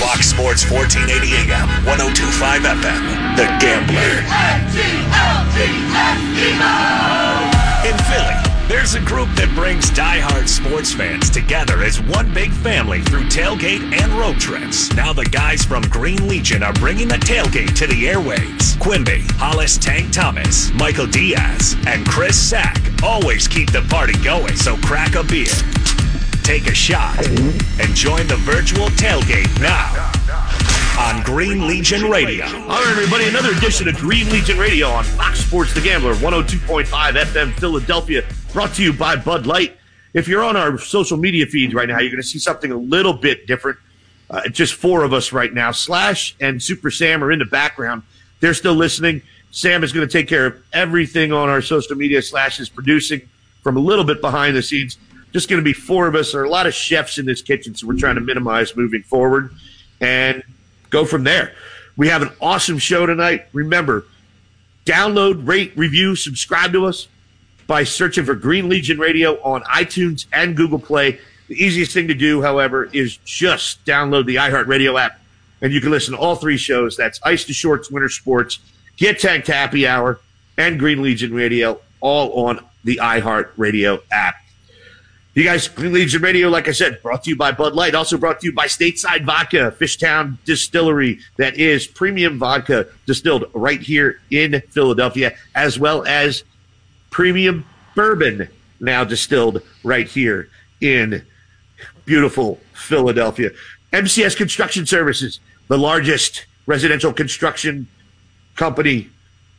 Fox Sports 1480 AM, 102.5 FM, The Gambler. In Philly, there's a group that brings diehard sports fans together as one big family through tailgate and road trips. Now the guys from Green Legion are bringing the tailgate to the airwaves. Quimby, Hollis Tank Thomas, Michael Diaz, and Chris Sack always keep the party going, so crack a beer, take a shot, and join the virtual tailgate now on Green Legion Radio. All right, everybody, another edition of Green Legion Radio on Fox Sports The Gambler, 102.5 FM Philadelphia, brought to you by Bud Light. If you're on our social media feeds right now, you're going to see something a little bit different. Just four of us right now. Slash and Super Sam are in the background. They're still listening. Sam is going to take care of everything on our social media. Slash is producing from a little bit behind the scenes. Just going to be four of us. There are a lot of chefs in this kitchen, so we're trying to minimize moving forward and go from there. We have an awesome show tonight. Remember, download, rate, review, subscribe to us by searching for Green Legion Radio on iTunes and Google Play. The easiest thing to do, however, is just download the iHeartRadio app, and you can listen to all three shows. That's Ice to Shorts, Winter Sports, Get Tanked Happy Hour, and Green Legion Radio, all on the iHeartRadio app. You guys, Green Legion Radio, like I said, brought to you by Bud Light, also brought to you by Stateside Vodka, Fishtown Distillery, that is premium vodka distilled right here in Philadelphia, as well as premium bourbon now distilled right here in beautiful Philadelphia. MCS Construction Services, the largest residential construction company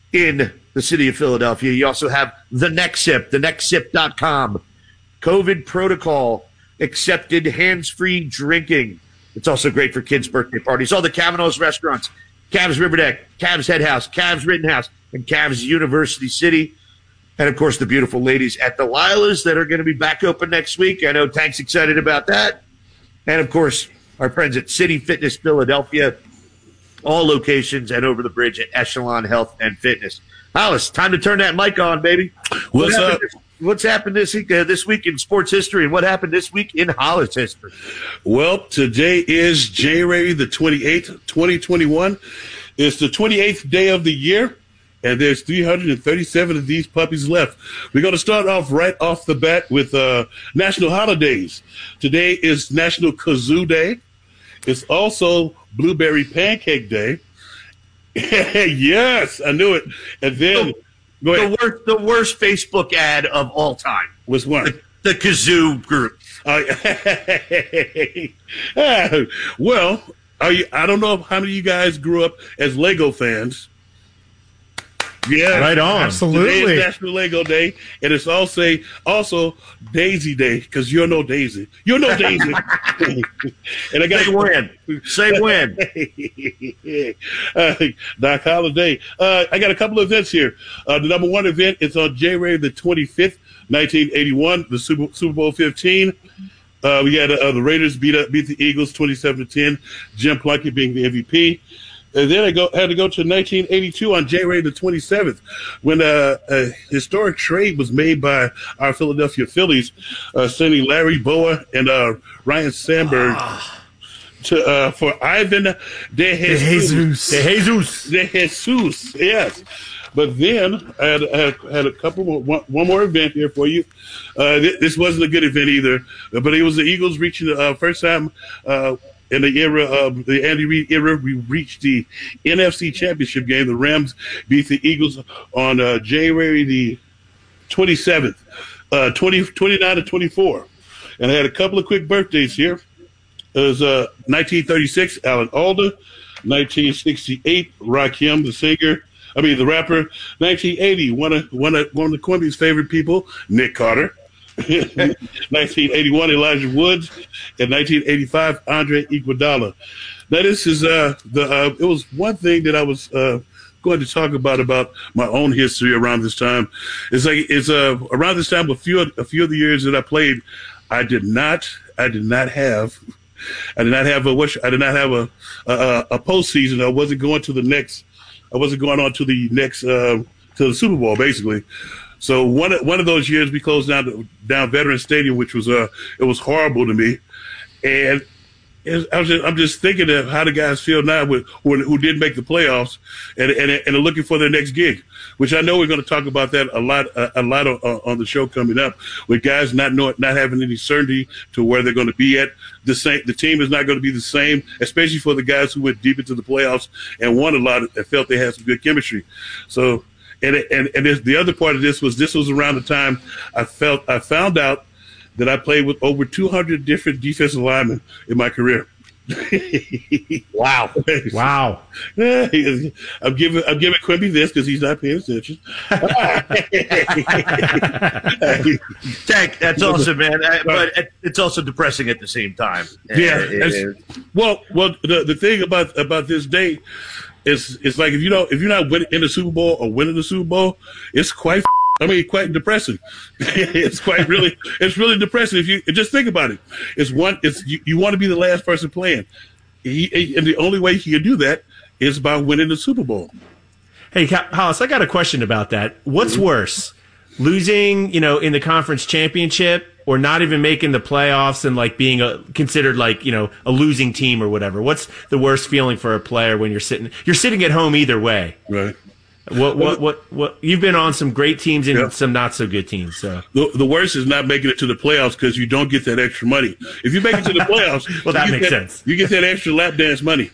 in the city of Philadelphia. You also have the NextSip, thenextsip.com. COVID protocol accepted, hands-free drinking. It's also great for kids' birthday parties. All the Kavanaugh's restaurants, Cavs Riverdeck, Cavs Head House, Cavs Rittenhouse, and Cavs University City. And, of course, the beautiful ladies at the Lilas that are going to be back open next week. I know Tank's excited about that. And, of course, our friends at City Fitness Philadelphia, all locations and over the bridge at Echelon Health and Fitness. Hollis, time to turn that mic on, baby. What's up? What's happened this week in sports history, and what happened this week in Hollis history? Well, today is January the 28th, 2021. It's the 28th day of the year, and there's 337 of these puppies left. We're going to start off right off the bat with national holidays. Today is National Kazoo Day. It's also Blueberry Pancake Day. Yes, I knew it. And then... The worst Facebook ad of all time. Was one? The Kazoo group. Well, I don't know how many of you guys grew up as Lego fans. Yeah, right on. Absolutely. Today is National Lego Day, and it's also Daisy Day, because you're no Daisy. You're no Daisy. And I got Say when. Doc Holiday. I got a couple of events here. The number one event is on January the 25th, 1981, the Super Bowl 15. We had the Raiders beat the Eagles 27-10. Jim Plunkett being the MVP. And then I had to go to 1982 on January the 27th when a historic trade was made by our Philadelphia Phillies, sending Larry Bowa and Ryan Sandberg for Ivan De Jesus. Yes. But then I had a couple more, one more event here for you. This wasn't a good event either, but it was the Eagles reaching the first time in the era of the Andy Reid era, we reached the NFC Championship game. The Rams beat the Eagles on January the 27th, 29-24. And I had a couple of quick birthdays here. It was 1936, Alan Alda. 1968, Rakim, the rapper. 1980, one of the Quimby's favorite people, Nick Carter. 1981, Elijah Woods, and 1985, Andre Iguodala. Now, this is it was one thing that I was going to talk about my own history around this time. It's around this time, a few of the years that I played, I did not have a postseason. I wasn't going on to the next to the Super Bowl, basically. So one of those years we closed down Veterans Stadium, which was it was horrible to me, and I'm just thinking of how the guys feel now who didn't make the playoffs and are looking for their next gig, which I know we're going to talk about that a lot on the show coming up, with guys not having any certainty to where they're going to be at. The team is not going to be the same, especially for the guys who went deep into the playoffs and won a lot and felt they had some good chemistry. So, and the other part of this was around the time I found out that I played with over 200 different defensive linemen in my career. Wow. Wow. I'm giving Quimby this because he's not paying attention. Tank, that's awesome, man. But it's also depressing at the same time. Yeah. Well, the thing about this day is like if you're not in the Super Bowl or winning the Super Bowl, it's quite depressing. It's really depressing. If you just think about it, you want to be the last person playing, and the only way you can do that is by winning the Super Bowl. Hey, Hollis, I got a question about that. What's worse, losing, in the conference championship, or not even making the playoffs and like being considered like a losing team or whatever? What's the worst feeling for a player when you're sitting at home either way? Right. What you've been on some great teams and some not so good teams. So the worst is not making it to the playoffs because you don't get that extra money. If you make it to the playoffs, well, that makes sense. You get that extra lap dance money.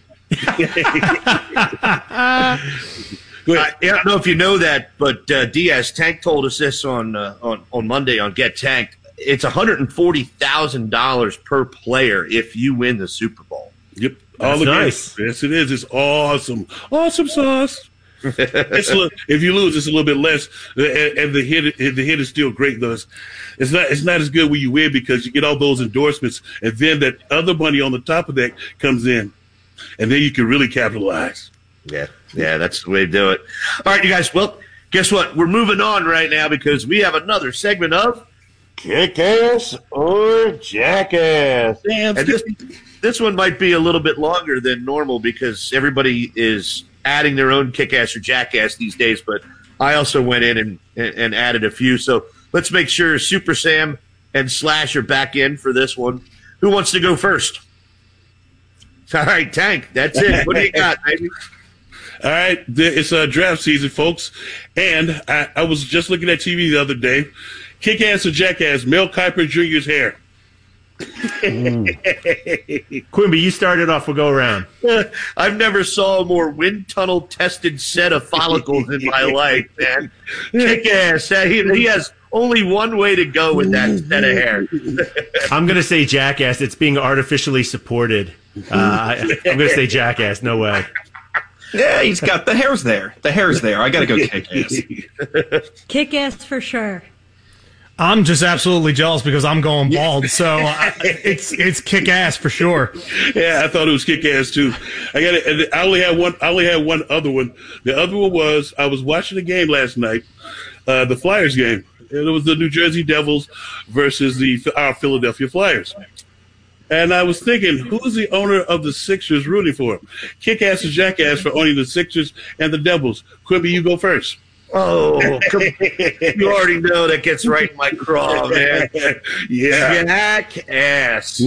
I don't know if you know that, but Diaz, Tank told us this on Monday on Get Tanked. It's $140,000 per player if you win the Super Bowl. Yep, that's nice. Yes, it is. It's awesome sauce. If you lose, it's a little bit less, and the hit is still great though. It's not as good when you win because you get all those endorsements, and then that other money on the top of that comes in, and then you can really capitalize. Yeah, that's the way to do it. All right, you guys. Well, guess what? We're moving on right now because we have another segment of Kick-Ass or Jackass. Damn, and this one might be a little bit longer than normal because everybody is adding their own Kick-Ass or Jackass these days, but I also went in and added a few. So let's make sure Super Sam and Slash are back in for this one. Who wants to go first? All right, Tank, that's it. What do you got, baby? All right, it's draft season, folks, and I was just looking at TV the other day. Kick-Ass or Jackass, Mel Kiper Jr.'s hair. Quimby, you started off. We'll go around. I've never saw a more wind tunnel tested set of follicles in my life, man. Kick-Ass. He has only one way to go with that set of hair. I'm going to say Jackass. It's being artificially supported. I'm going to say Jackass. No way. Yeah, he's got the hair's there. The hair's there. I got to go Kick-Ass. Kick-Ass for sure. I'm just absolutely jealous because I'm going bald, so it's Kick-Ass for sure. Yeah, I thought it was Kick-Ass too. I only had one other one. The other one was I was watching a game last night, the Flyers game. It was the New Jersey Devils versus our Philadelphia Flyers. And I was thinking, who's the owner of the Sixers rooting for? Kick-Ass or Jackass for owning the Sixers and the Devils? Quimby, you go first. Oh, you already know that gets right in my craw, man. Yeah. Jackass.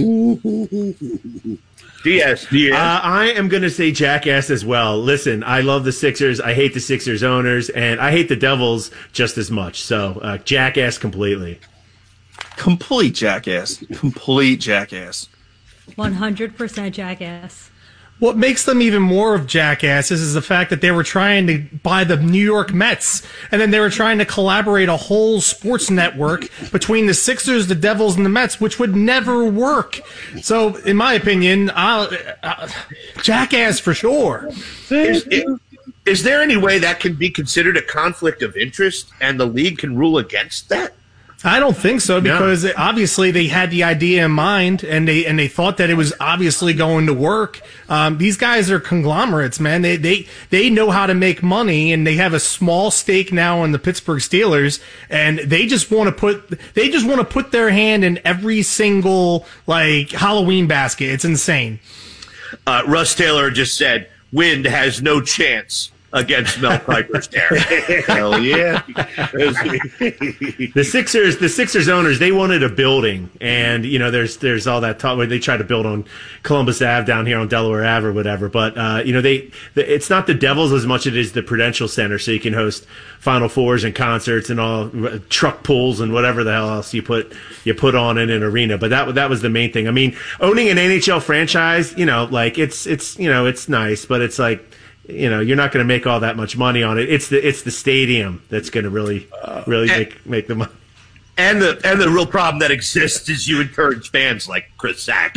Diaz. I am going to say Jackass as well. Listen, I love the Sixers. I hate the Sixers owners, and I hate the Devils just as much. So, Jackass completely. Complete Jackass. Complete Jackass. 100% Jackass. What makes them even more of jackasses is the fact that they were trying to buy the New York Mets, and then they were trying to collaborate a whole sports network between the Sixers, the Devils, and the Mets, which would never work. So, in my opinion, Jackass for sure. Is there any way that can be considered a conflict of interest, and the league can rule against that? I don't think so because obviously they had the idea in mind and they thought that it was obviously going to work. These guys are conglomerates, man. They know how to make money and they have a small stake now in the Pittsburgh Steelers and they just want to put their hand in every single like Halloween basket. It's insane. Russ Taylor just said, "Wind has no chance against Mel Kiper's hair. Hell yeah. The Sixers owners, they wanted a building, and there's all that talk where they tried to build on Columbus Ave down here on Delaware Ave or whatever. But it's not the Devils as much as it is the Prudential Center, so you can host Final Fours and concerts and all truck pulls and whatever the hell else you put on in an arena. But that was the main thing. I mean, owning an NHL franchise, it's nice, but it's like, you're not going to make all that much money on it. It's the stadium that's going to really make the money. And the real problem that exists is you encourage fans like Chris Sack.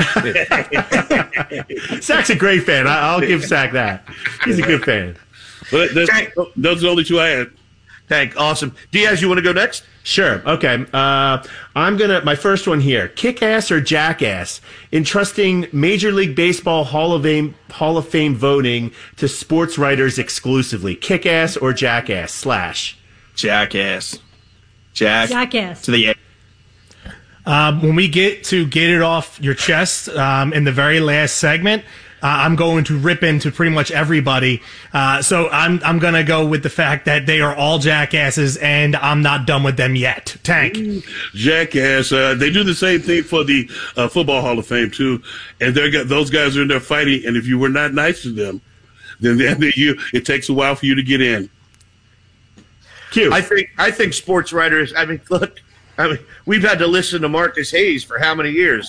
Sack's a great fan. I'll give Sack that. He's a good fan. Well, those are the only two I had. Tank, awesome. Diaz, you want to go next? Sure. Okay. My first one here. Kick-ass or jackass? Entrusting Major League Baseball Hall of Fame voting to sports writers exclusively. Kick-ass or jackass? / Jackass. Jackass. To the When we get it off your chest in the very last segment, I'm going to rip into pretty much everybody. So I'm going to go with the fact that they are all jackasses, and I'm not done with them yet. Tank. Jackass. They do the same thing for the Football Hall of Fame, too. And those guys are in there fighting, and if you were not nice to them, then it takes a while for you to get in. Q. I think sports writers, look, we've had to listen to Marcus Hayes for how many years?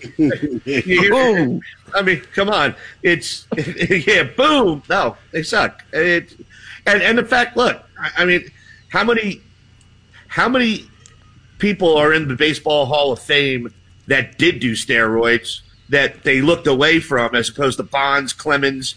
Come on. It's boom. No, they suck. And the fact, look, how many people are in the Baseball Hall of Fame that did do steroids that they looked away from, as opposed to Bonds, Clemens?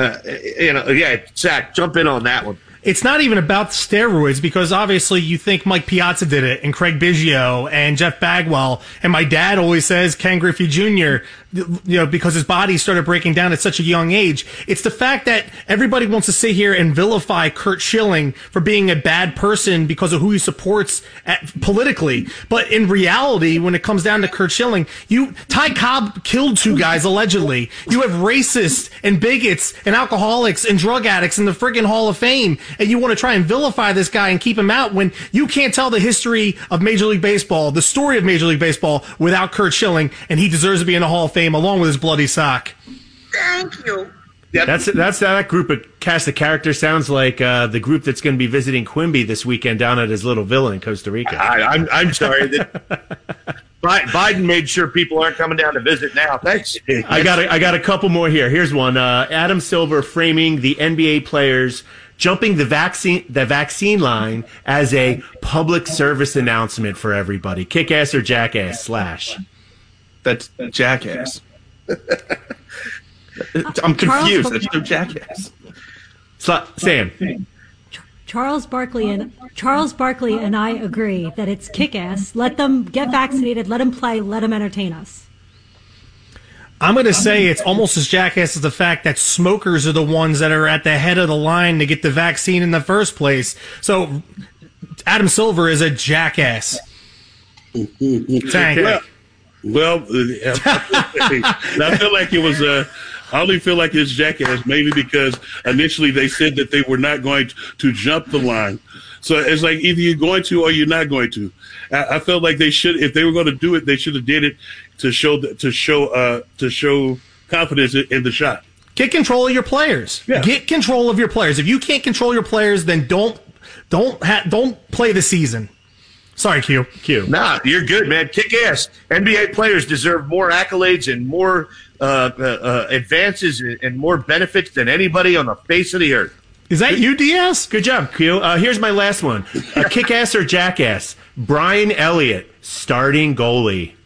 Zach, jump in on that one. It's not even about the steroids, because obviously you think Mike Piazza did it, and Craig Biggio, and Jeff Bagwell, and my dad always says Ken Griffey Jr., because his body started breaking down at such a young age. It's the fact that everybody wants to sit here and vilify Curt Schilling for being a bad person because of who he supports politically. But in reality, when it comes down to Curt Schilling, Ty Cobb killed 2 guys allegedly. You have racists and bigots and alcoholics and drug addicts in the friggin' Hall of Fame, and you want to try and vilify this guy and keep him out when you can't tell the history of Major League Baseball, the story of Major League Baseball, without Curt Schilling, and he deserves to be in the Hall of Fame along with his bloody sock. Thank you. Yep. That's that group of cast of characters sounds like the group that's going to be visiting Quimby this weekend down at his little villa in Costa Rica. I'm sorry that Biden made sure people aren't coming down to visit now. Thanks. I got a couple more here. Here's one. Adam Silver framing the NBA players jumping the vaccine line as a public service announcement for everybody. Kick-ass or jackass? / That's jackass. I'm confused. That's no jackass. Sam. Charles Barkley and I agree that it's kick-ass. Let them get vaccinated. Let them play. Let them entertain us. I'm going to say it's almost as jackass as the fact that smokers are the ones that are at the head of the line to get the vaccine in the first place. So Adam Silver is a jackass. Tank. Well, I feel like it was I only feel like it's jackass mainly because initially they said that they were not going to jump the line. So it's like either you're going to or you're not going to. I felt like they should, if they were going to do it, they should have did it to show confidence in the shot. Get control of your players. Yeah. Get control of your players. If you can't control your players, then don't play the season. Sorry, Q. Nah, you're good, man. Kick ass. NBA players deserve more accolades and more advances and more benefits than anybody on the face of the earth. Is that you, Diaz? Good job, Q. Here's my last one. Kick ass or jackass? Brian Elliott, starting goalie.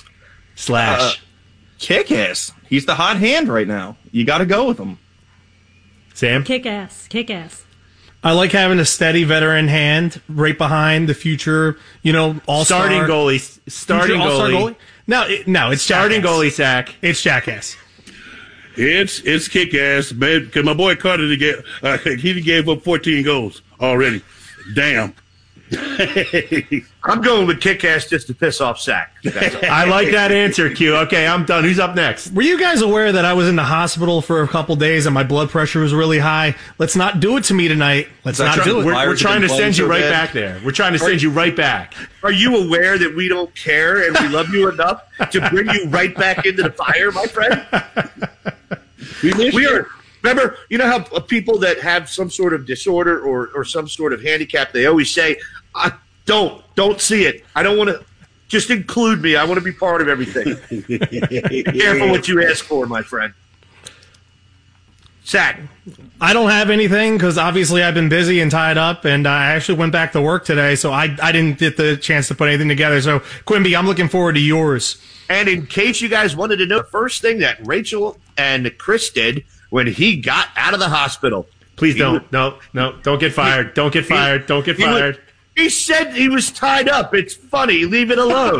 / Kick ass. He's the hot hand right now. You got to go with him. Sam? Kick ass. I like having a steady veteran hand right behind the future, all-star. Starting goalie. No, it's starting jackass. Goalie, Sack. It's jackass. It's kick ass, man. Because my boy Carter he gave up 14 goals already. Damn. I'm going with kick-ass just to piss off Sack. I like that answer, Q. Okay, I'm done. Who's up next? Were you guys aware that I was in the hospital for a couple days and my blood pressure was really high? Let's not do it to me tonight. Let's not do it. We're trying to send you right back there. We're trying to send you right back. Are you aware that we don't care and we love you enough to bring you right back into the fire, my friend? We are. Remember, you know how people that have some sort of disorder or some sort of handicap, they always say, don't see it. I don't want to. Just include me. I want to be part of everything. Careful what you ask for, my friend. Sack. I don't have anything because obviously I've been busy and tied up, and I actually went back to work today, so I didn't get the chance to put anything together. So, Quimby, I'm looking forward to yours. And in case you guys wanted to know, the first thing that Rachel and Chris did when he got out of the hospital. Please don't. No, don't get fired. Don't get fired. Don't get fired. He said he was tied up. It's funny. Leave it alone.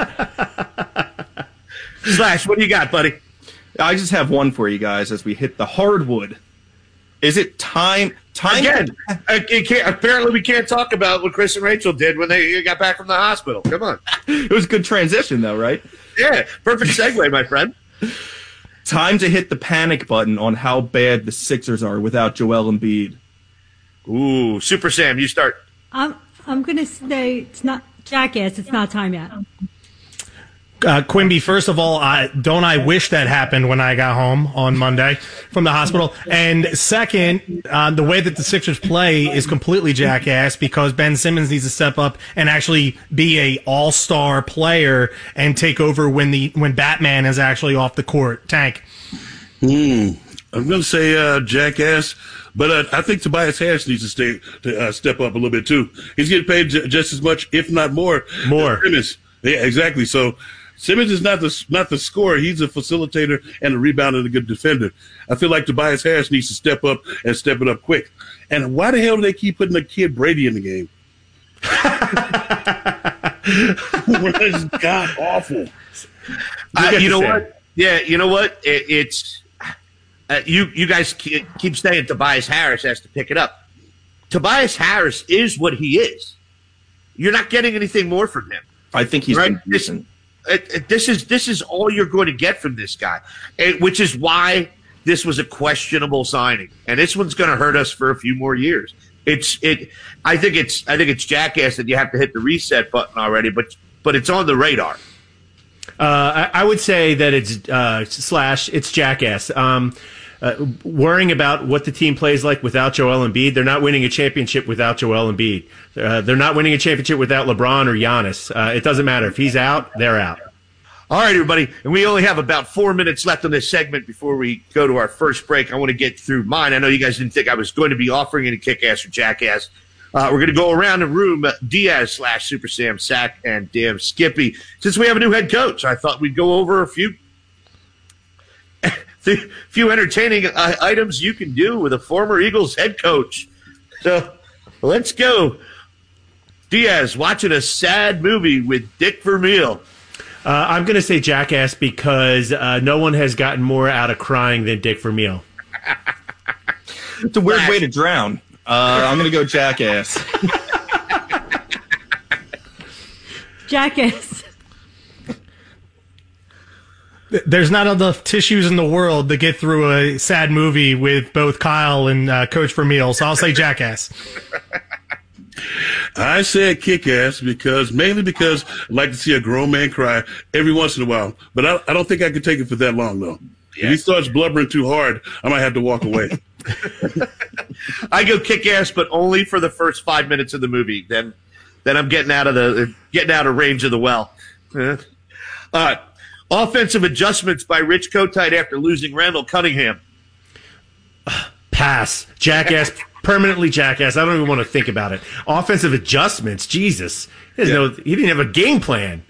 Slash, what do you got, buddy? I just have one for you guys as we hit the hardwood. Is it time again? Apparently, we can't talk about what Chris and Rachel did when they got back from the hospital. Come on. It was a good transition, though, right? Yeah, perfect segue, my friend. Time to hit the panic button on how bad the Sixers are without Joel Embiid. Ooh, Super Sam, you start. I'm going to say it's not Jackass. It's not time yet. Quimby, first of all, don't I wish that happened when I got home on Monday from the hospital? And second, the way that the Sixers play is completely jackass because Ben Simmons needs to step up and actually be a all-star player and take over when Batman is actually off the court. Tank. I'm going to say jackass, but I think Tobias Harris needs to step up a little bit too. He's getting paid just as much, if not more. More. Yeah, exactly. So Simmons is not the scorer. He's a facilitator and a rebounder and a good defender. I feel like Tobias Harris needs to step up and step it up quick. And why the hell do they keep putting the kid Brady in the game? It's god awful. You know what? Yeah, you know what? It's you guys keep saying Tobias Harris has to pick it up. Tobias Harris is what he is. You're not getting anything more from him. I think he's right. been decent. This is all you're going to get from this guy, which is why this was a questionable signing, and this one's going to hurt us for a few more years. I think it's jackass that you have to hit the reset button already, but it's on the radar. I would say that it's jackass. Worrying about what the team plays like without Joel Embiid. They're not winning a championship without Joel Embiid. They're not winning a championship without LeBron or Giannis. It doesn't matter. If he's out, they're out. All right, everybody. And we only have about 4 minutes left on this segment before we go to our first break. I want to get through mine. I know you guys didn't think I was going to be offering any kick-ass or jackass. We're going to go around the room, Diaz / Super Sam, Sack, and Damn Skippy. Since we have a new head coach, I thought we'd go over a few entertaining items you can do with a former Eagles head coach. So let's go. Diaz watching a sad movie with Dick Vermeil. I'm going to say jackass because no one has gotten more out of crying than Dick Vermeil. It's a weird way to drown. I'm going to go jackass. Jackass. There's not enough tissues in the world to get through a sad movie with both Kyle and Coach Vermeil, so I'll say jackass. I said kick-ass mainly because I like to see a grown man cry every once in a while. But I don't think I could take it for that long, though. Yeah. If he starts blubbering too hard, I might have to walk away. I go kick-ass, but only for the first 5 minutes of the movie. Then I'm getting out of range of the well. Offensive adjustments by Rich Kotite after losing Randall Cunningham. Pass. Jackass. Permanently jackass. I don't even want to think about it. Offensive adjustments. Jesus. He didn't have a game plan.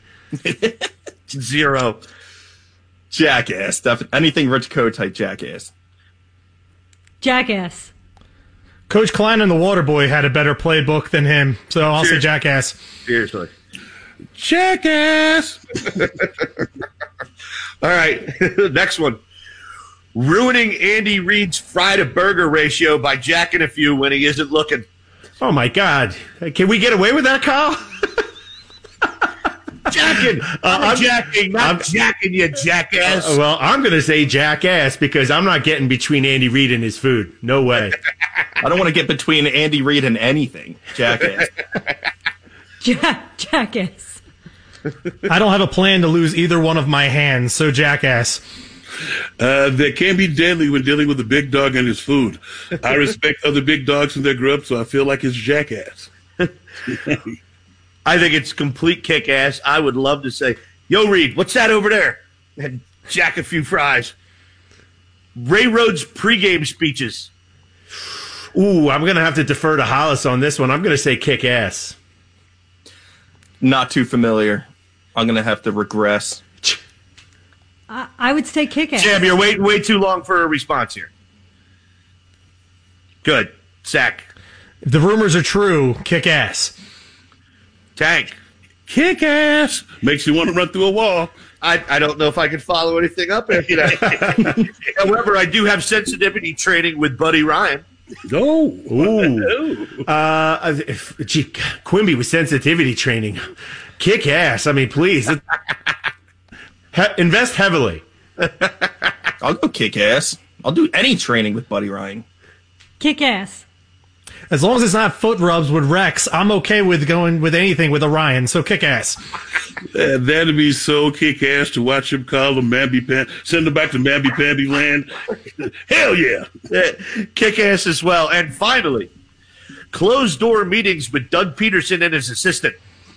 0. Jackass. Anything Rich Kotite, jackass. Jackass. Coach Klein and the Waterboy had a better playbook than him, so I'll say jackass. Seriously. Jackass. All right. Next one. Ruining Andy Reid's fry to burger ratio by jacking a few when he isn't looking. Oh my God! Can we get away with that, Kyle? Jacking. I'm jacking, not jacking, you jackass. Well, I'm going to say jackass because I'm not getting between Andy Reid and his food. No way. I don't want to get between Andy Reid and anything. Jackass. Jackass. I don't have a plan to lose either one of my hands, so jackass. That can be deadly when dealing with a big dog and his food. I respect other big dogs in their grub, so I feel like it's jackass. I think it's complete kick-ass. I would love to say, yo, Reed, what's that over there? And jack a few fries. Ray Rhodes' pregame speeches. Ooh, I'm going to have to defer to Hollis on this one. I'm going to say kick-ass. Not too familiar. I'm going to have to regress. I would say kick-ass. Jam, you're waiting way too long for a response here. Good. Zach. If the rumors are true, kick-ass. Tank. Kick ass. Makes you want to run through a wall. I don't know if I can follow anything up after that. However, I do have sensitivity training with Buddy Ryan. Oh. Ooh. Gee, Quimby with sensitivity training. Kick ass. I mean, please. Invest heavily. I'll go kick ass. I'll do any training with Buddy Ryan. Kick-ass. As long as it's not foot rubs with Rex, I'm okay with going with anything with Orion, so kick-ass. That'd be so kick-ass to watch him call him Mamby-Pamby, send him back to Mamby-Pamby land. Hell yeah. Kick-ass as well. And finally, closed-door meetings with Doug Peterson and his assistant.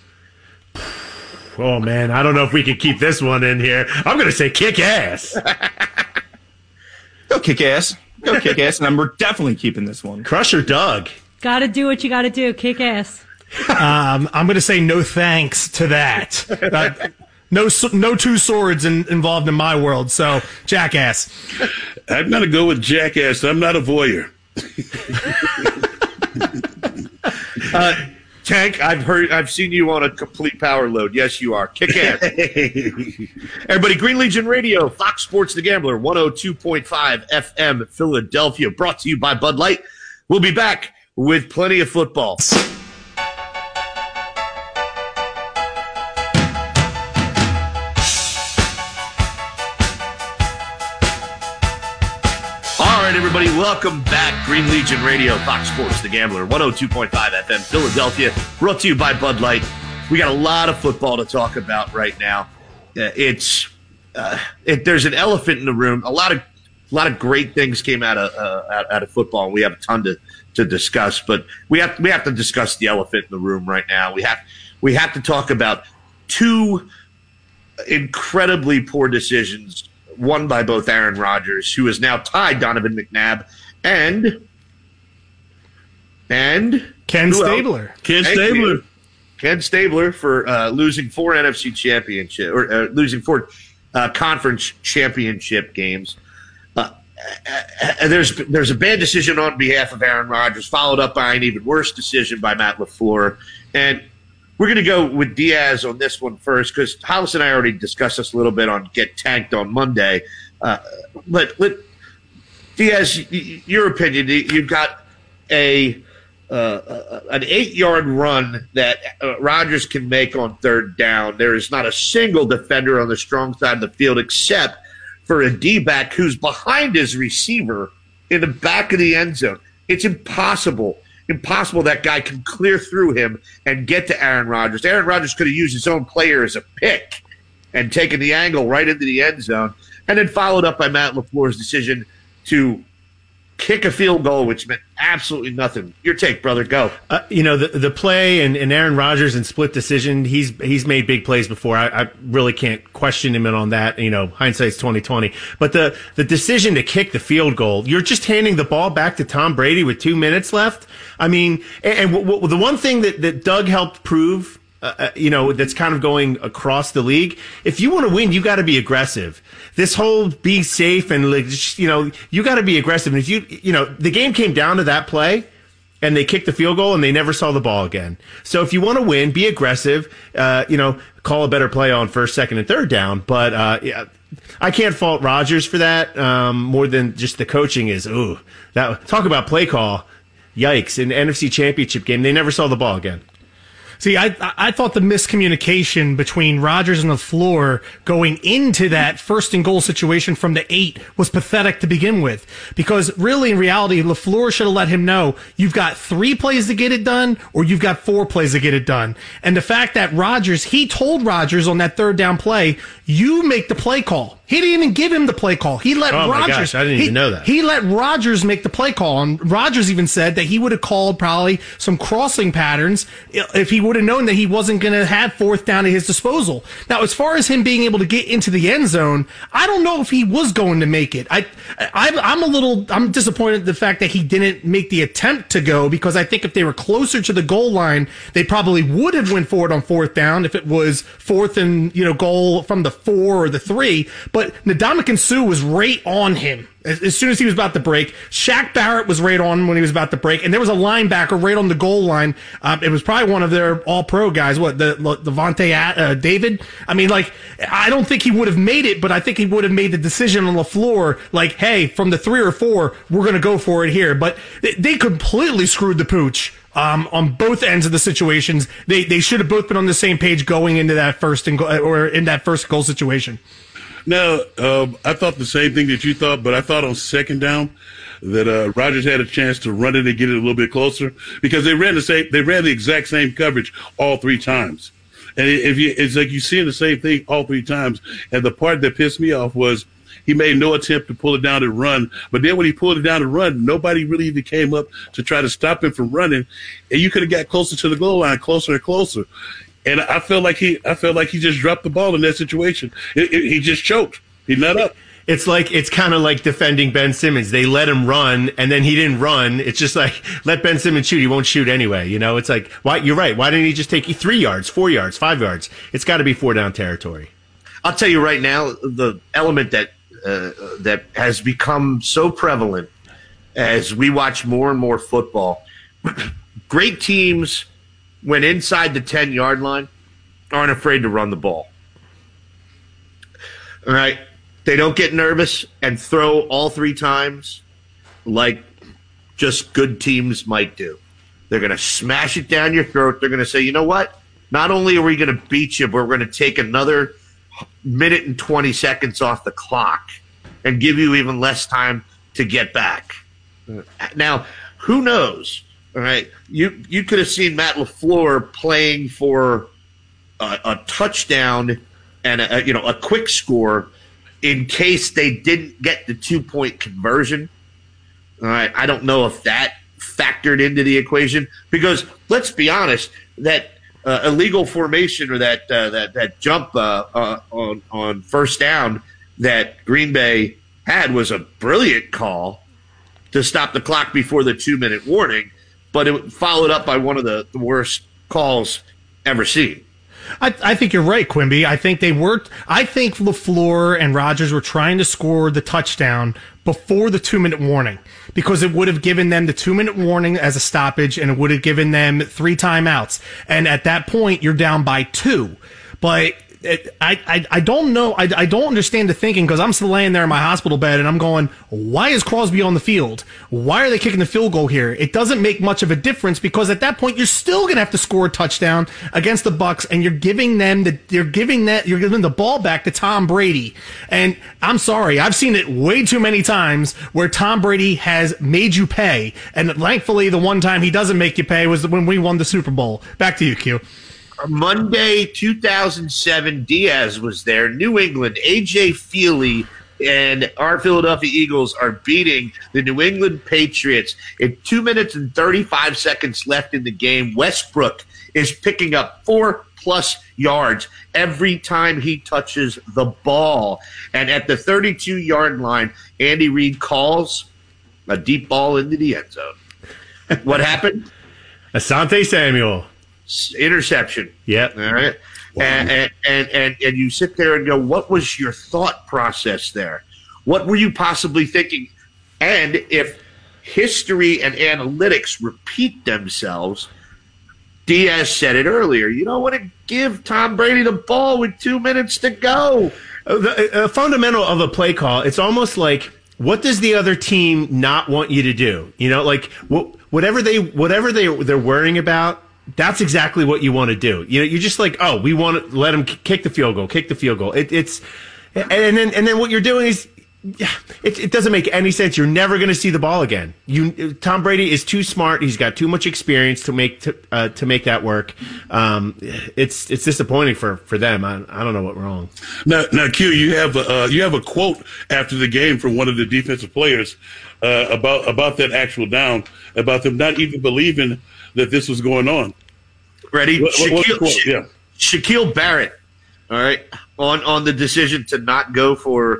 Oh, man, I don't know if we can keep this one in here. I'm going to say kick-ass. Go kick ass. Go kick ass, and we're definitely keeping this one. Crusher Doug. Gotta do what you gotta do. Kick-ass. I'm going to say no thanks to that. No two swords involved in my world, so jackass. I'm going to go with jackass. I'm not a voyeur. Tank, I've seen you on a complete power load. Yes, you are. Kick ass. Everybody, Green Legion Radio, Fox Sports The Gambler, 102.5 FM, Philadelphia, brought to you by Bud Light. We'll be back with plenty of football. All right, everybody, welcome back. Green Legion Radio, Fox Sports The Gambler, 102.5 FM, Philadelphia, brought to you by Bud Light. We got a lot of football to talk about right now. There's an elephant in the room. A lot of great things came out of football, and we have a ton to discuss. But we have to discuss the elephant in the room right now. We have to talk about two incredibly poor decisions, one by both Aaron Rodgers, who has now tied Donovan McNabb, and Ken Stabler. Ken Stabler for losing four NFC championship or losing four conference championship games. There's a bad decision on behalf of Aaron Rodgers, followed up by an even worse decision by Matt LaFleur. And we're going to go with Diaz on this one first because Hollis and I already discussed this a little bit on Get Tanked on Monday. But Diaz, your opinion, you've got an 8-yard run that Rodgers can make on third down. There is not a single defender on the strong side of the field except for a D-back who's behind his receiver in the back of the end zone. It's impossible that guy can clear through him and get to Aaron Rodgers. Aaron Rodgers could have used his own player as a pick and taken the angle right into the end zone, and then followed up by Matt LaFleur's decision to kick a field goal, which meant absolutely nothing. Your take, brother. Go. The play and Aaron Rodgers and split decision, he's made big plays before. I really can't question him on that. Hindsight's 20/20. But the decision to kick the field goal, you're just handing the ball back to Tom Brady with 2 minutes left. I mean, and the one thing that Doug helped prove, that's kind of going across the league. If you want to win, you got to be aggressive. This whole be safe and you got to be aggressive. And if the game came down to that play and they kicked the field goal and they never saw the ball again. So if you want to win, be aggressive, call a better play on first, second, and third down. But, I can't fault Rodgers for that, more than just the coaching is, talk about play call. yikes, in the NFC Championship game, they never saw the ball again. See, I thought the miscommunication between Rodgers and LaFleur going into that first and goal situation from the 8 was pathetic to begin with. Because really, in reality, LaFleur should have let him know, you've got 3 plays to get it done, or you've got 4 plays to get it done. And the fact that he told Rodgers on that third down play, you make the play call. He didn't even give him the play call. He let Rodgers. My gosh, I didn't even know that. He let Rodgers make the play call. And Rodgers even said that he would have called probably some crossing patterns if he would have known that he wasn't going to have fourth down at his disposal. Now, as far as him being able to get into the end zone, I don't know if he was going to make it. I'm disappointed in the fact that he didn't make the attempt to go, because I think if they were closer to the goal line, they probably would have went forward on fourth down if it was fourth and goal from the 4 or the 3. But Ndamukong Suh was right on him as soon as he was about to break. Shaq Barrett was right on when he was about to break, and there was a linebacker right on the goal line. It was probably one of their all-pro guys. The Vontae David? I mean, I don't think he would have made it, but I think he would have made the decision on LaFleur, hey, from the 3 or 4, we're going to go for it here. But they completely screwed the pooch. On both ends of the situations, they should have both been on the same page going into that first goal situation. Now, I thought the same thing that you thought, but I thought on second down that Rodgers had a chance to run it and get it a little bit closer, because they ran the exact same coverage all 3 times, and it's like you see the same thing all 3 times. And the part that pissed me off was he made no attempt to pull it down and run, but then when he pulled it down and run, nobody really even came up to try to stop him from running, and you could have got closer to the goal line, closer and closer. And I felt like he just dropped the ball in that situation. He just choked. He nut up. It's kind of like defending Ben Simmons. They let him run, and then he didn't run. It's just like, let Ben Simmons shoot. He won't shoot anyway. It's like, why? You're right. Why didn't he just take you 3 yards, 4 yards, 5 yards? It's got to be 4 down territory. I'll tell you right now, the element that has become so prevalent as we watch more and more football, great teams, when inside the 10-yard line, aren't afraid to run the ball. All right? They don't get nervous and throw all 3 times like just good teams might do. They're going to smash it down your throat. They're going to say, you know what? Not only are we going to beat you, but we're going to take another minute and 20 seconds off the clock and give you even less time to get back. Now, who knows? All right, you could have seen Matt LaFleur playing for a touchdown and a quick score in case they didn't get the 2-point conversion. All right, I don't know if that factored into the equation, because let's be honest, that illegal formation or that jump on first down that Green Bay had was a brilliant call to stop the clock before the 2-minute warning. But it followed up by one of the worst calls ever seen. I think you're right, Quimby. I think LaFleur and Rodgers were trying to score the touchdown before the 2-minute warning, because it would have given them the 2-minute warning as a stoppage, and it would have given them 3 timeouts. And at that point, you're down by 2. But I don't know. I don't understand the thinking, because I'm still laying there in my hospital bed and I'm going, why is Crosby on the field? Why are they kicking the field goal here? It doesn't make much of a difference, because at that point you're still going to have to score a touchdown against the Bucs, and you're giving the ball back to Tom Brady. And I'm sorry, I've seen it way too many times where Tom Brady has made you pay, and thankfully the one time he doesn't make you pay was when we won the Super Bowl. Back to you, Q. Monday, 2007, Diaz was there. New England, A.J. Feely and our Philadelphia Eagles are beating the New England Patriots. In 2 minutes and 35 seconds left in the game, Westbrook is picking up 4+ yards every time he touches the ball. And at the 32-yard line, Andy Reid calls a deep ball into the end zone. What happened? Asante Samuel. Interception. Yep. All right. Wow. And you sit there and go, what was your thought process there? What were you possibly thinking? And if history and analytics repeat themselves, Diaz said it earlier, you don't want to give Tom Brady the ball with 2 minutes to go. The fundamental of a play call, it's almost like what does the other team not want you to do? You know, like whatever they're worrying about, that's exactly what you want to do. You know, you're just like, oh, we want to let them kick the field goal. And then what you're doing is, it doesn't make any sense. You're never going to see the ball again. Tom Brady is too smart. He's got too much experience to make that work. It's disappointing for them. I don't know what's wrong. Now, Q, you have a quote after the game from one of the defensive players about that actual down, about them not even believing that this was going on. Ready? Shaquille Barrett. All right, on the decision to not go for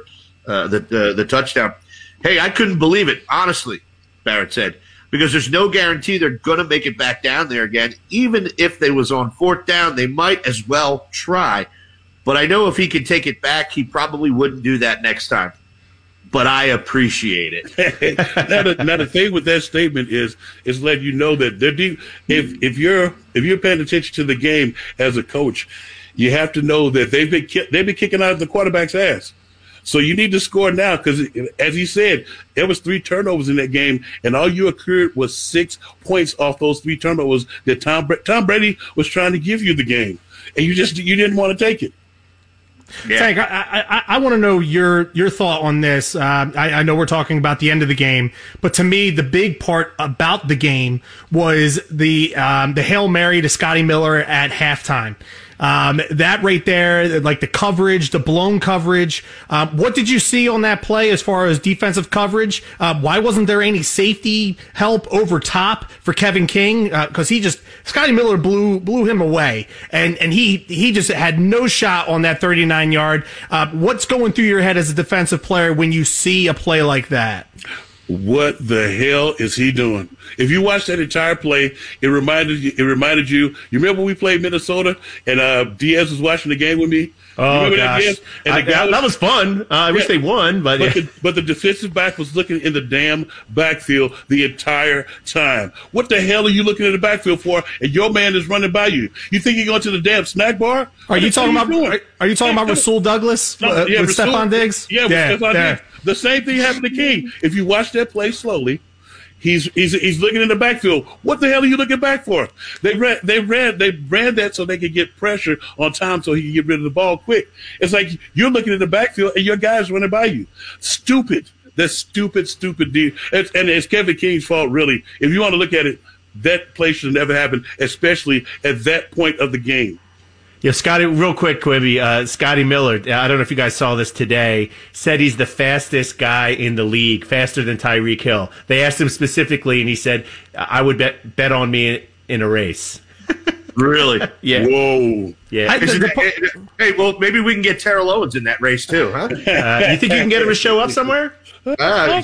the touchdown. Hey, I couldn't believe it, honestly, Barrett said, because there's no guarantee they're going to make it back down there again. Even if they was on fourth down, they might as well try. But I know if he could take it back, he probably wouldn't do that next time. But I appreciate it. Now the thing with that statement is letting you know that if you're paying attention to the game as a coach, you have to know that they've been kicking out of the quarterback's ass. So you need to score now because, as he said, there was 3 turnovers in that game, and all you accrued was 6 points off those 3 turnovers that Tom Brady was trying to give you the game, and you didn't want to take it. Yeah. Frank, I want to know your thought on this. I know we're talking about the end of the game, but to me, the big part about the game was the Hail Mary to Scotty Miller at halftime. That right there, like the coverage, the blown coverage. What did you see on that play as far as defensive coverage? Why wasn't there any safety help over top for Kevin King? Cause Scotty Miller blew him away and he just had no shot on that 39-yard. What's going through your head as a defensive player when you see a play like that? What the hell is he doing? If you watch that entire play, it reminded you. You remember when we played Minnesota and Diaz was watching the game with me? Oh gosh, that was fun. I wish they won, but the defensive back was looking in the damn backfield the entire time. What the hell are you looking in the backfield for? And your man is running by you. You think you're going to the damn snack bar? Are you talking about Rasul Douglas with Stephon Diggs? Yeah, with Stephon Diggs. The same thing happened to King. If you watch that play slowly, he's looking in the backfield. What the hell are you looking back for? They ran that so they could get pressure on Tom so he could get rid of the ball quick. It's like you're looking in the backfield and your guy's running by you. Stupid. That's stupid deal. And it's Kevin King's fault, really. If you want to look at it, that play should never happen, especially at that point of the game. Yeah, Scotty, real quick, Quibby. Scotty Miller, I don't know if you guys saw this today, said he's the fastest guy in the league, faster than Tyreek Hill. They asked him specifically, and he said, I would bet on me in a race. Really? Yeah. Whoa. Yeah. Hey, well, maybe we can get Terrell Owens in that race, too, huh? You think you can get him to show up somewhere? Yeah.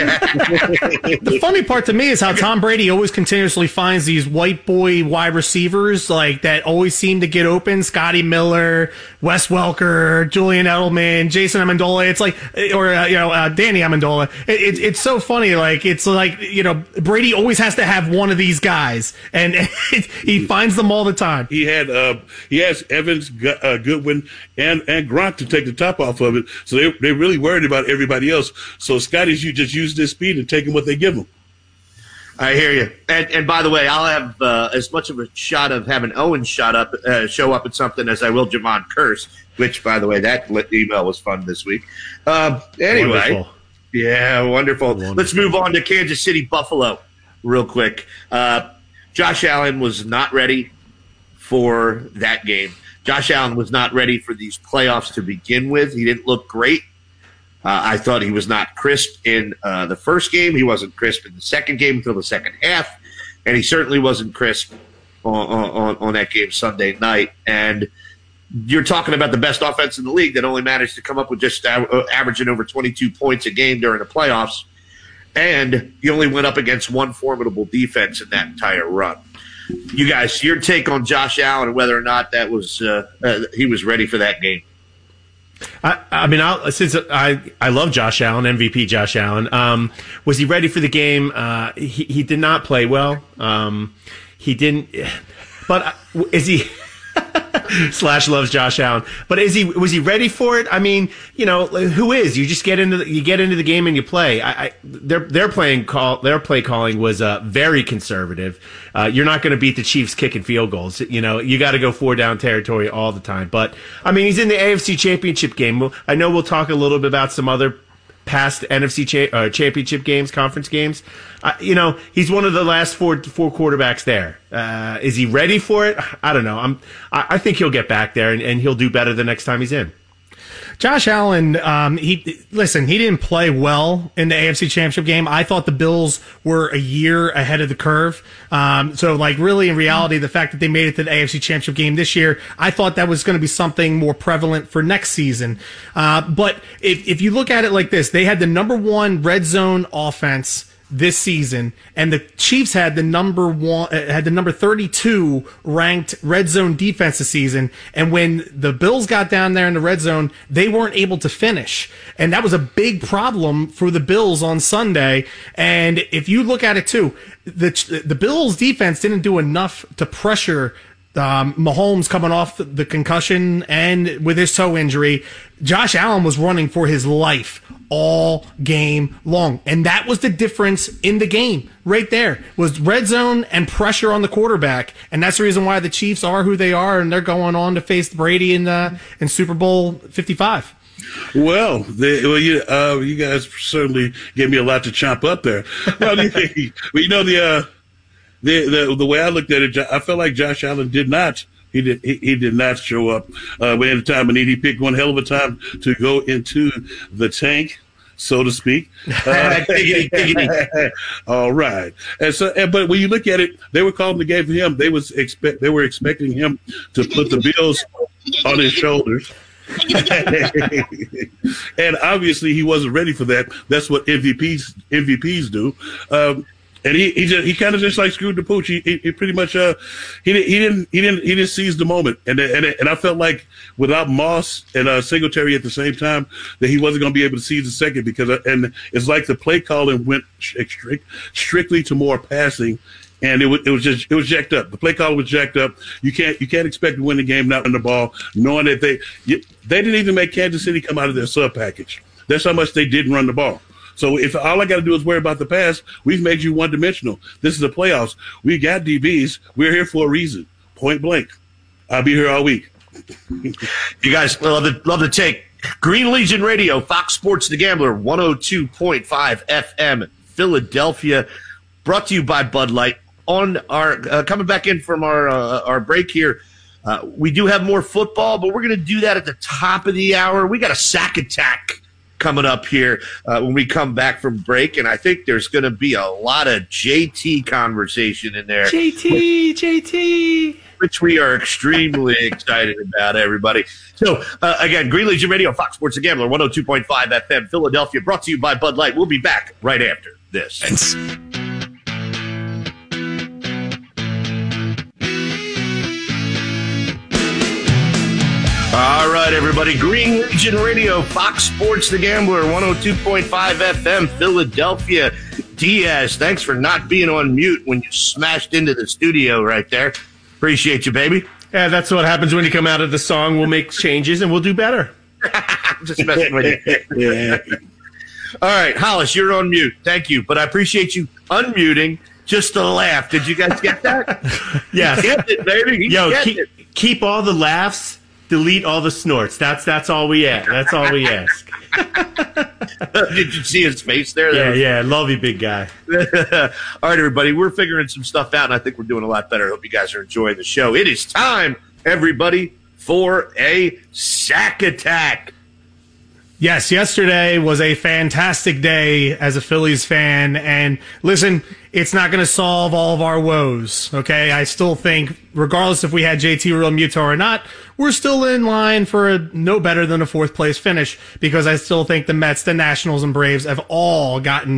The funny part to me is how Tom Brady always continuously finds these white boy wide receivers like that always seem to get open. Scotty Miller, Wes Welker, Julian Edelman, Jason Amendola. It's like, Danny Amendola. It's so funny. Like it's like Brady always has to have one of these guys, and he finds them all the time. He has Evans, Goodwin, and Gronk to take the top off of it. So they're really worried about everybody else. So Scotty's, you just use this speed and take him what they give him. I hear you. And by the way, I'll have as much of a shot of having Owens show up at something as I will Jamon Curse, which, by the way, that email was fun this week. Anyway. Wonderful. Yeah, wonderful. Let's move on to Kansas City, Buffalo real quick. Josh Allen was not ready for that game. Josh Allen was not ready for these playoffs to begin with. He didn't look great. I thought he was not crisp in the first game. He wasn't crisp in the second game until the second half. And he certainly wasn't crisp on that game Sunday night. And you're talking about the best offense in the league that only managed to come up with just averaging over 22 points a game during the playoffs. And he only went up against one formidable defense in that entire run. You guys, your take on Josh Allen and whether or not that was he was ready for that game. Since I love Josh Allen, MVP Josh Allen. Was he ready for the game? He did not play well. He didn't. But is he? Slash loves Josh Allen. But was he ready for it? I mean, who is? You just get into the game and you play. Their play calling was very conservative. You're not going to beat the Chiefs kicking field goals. You got to go 4-down territory all the time. But I mean, he's in the AFC Championship game. I know we'll talk a little bit about some other past NFC championship games, conference games. He's one of the last four quarterbacks there. Is he ready for it? I don't know. I think he'll get back there and he'll do better the next time he's in. Josh Allen, he didn't play well in the AFC Championship game. I thought the Bills were a year ahead of the curve. So really in reality, the fact that they made it to the AFC Championship game this year, I thought that was going to be something more prevalent for next season. But if you look at it like this, they had the number 1 red zone offense this season, and the Chiefs had the number 32 ranked red zone defense this season. And when the Bills got down there in the red zone, they weren't able to finish, and that was a big problem for the Bills on Sunday. And if you look at it too, the Bills defense didn't do enough to pressure Mahomes coming off the concussion and with his toe injury. Josh Allen was running for his life all game long. And that was the difference in the game right there, was red zone and pressure on the quarterback. And that's the reason why the Chiefs are who they are, and they're going on to face Brady in Super Bowl 55. Well, you guys certainly gave me a lot to chomp up there. Well, the way I looked at it, I felt like Josh Allen did not. He did not show up when at a time of need. He picked one hell of a time to go into the tank, so to speak. All right. But when you look at it, they were calling the game for him. They were expecting him to put the Bills on his shoulders. And obviously he wasn't ready for that. That's what MVPs do. And he kind of just like screwed the pooch. He pretty much he didn't seize the moment. And I felt like without Moss and Singletary at the same time that he wasn't going to be able to seize the second, because and it's like the play calling went strictly to more passing. And it was jacked up. The play caller was jacked up. You can't expect to win the game not run the ball, knowing that they didn't even make Kansas City come out of their sub package. That's how much they didn't run the ball. So if all I got to do is worry about the pass, we've made you one-dimensional. This is the playoffs. We got DBs. We're here for a reason. Point blank. I'll be here all week. You guys love the take. Green Legion Radio, Fox Sports The Gambler, 102.5 FM, Philadelphia. Brought to you by Bud Light. On our coming back in from our break here, we do have more football, but we're going to do that at the top of the hour. We got a sack attack coming up here when we come back from break, and I think there's going to be a lot of JT conversation in there. JT, which we are extremely excited about, everybody. So, again, Green Legion Radio, Fox Sports The Gambler, 102.5 FM, Philadelphia, brought to you by Bud Light. We'll be back right after this. All right, everybody. Green Legion Radio, Fox Sports The Gambler, 102.5 FM, Philadelphia. Diaz, thanks for not being on mute when you smashed into the studio right there. Appreciate you, baby. Yeah, that's what happens when you come out of the song. We'll make changes and we'll do better. I'm just messing with you. Yeah. All right, Hollis, you're on mute. Thank you. But I appreciate you unmuting just to laugh. Did you guys get that? Yes. Get it, baby. Keep all the laughs. Delete all the snorts. That's all we ask. That's all we ask. Did you see his face there? Yeah. Love you, big guy. All right, everybody. We're figuring some stuff out, and I think we're doing a lot better. I hope you guys are enjoying the show. It is time, everybody, for a sack attack. Yes, yesterday was a fantastic day as a Phillies fan, and listen, it's not going to solve all of our woes, okay? I still think, regardless if we had JT Realmuto or not, we're still in line for no better than a fourth-place finish, because I still think the Mets, the Nationals, and Braves have all gotten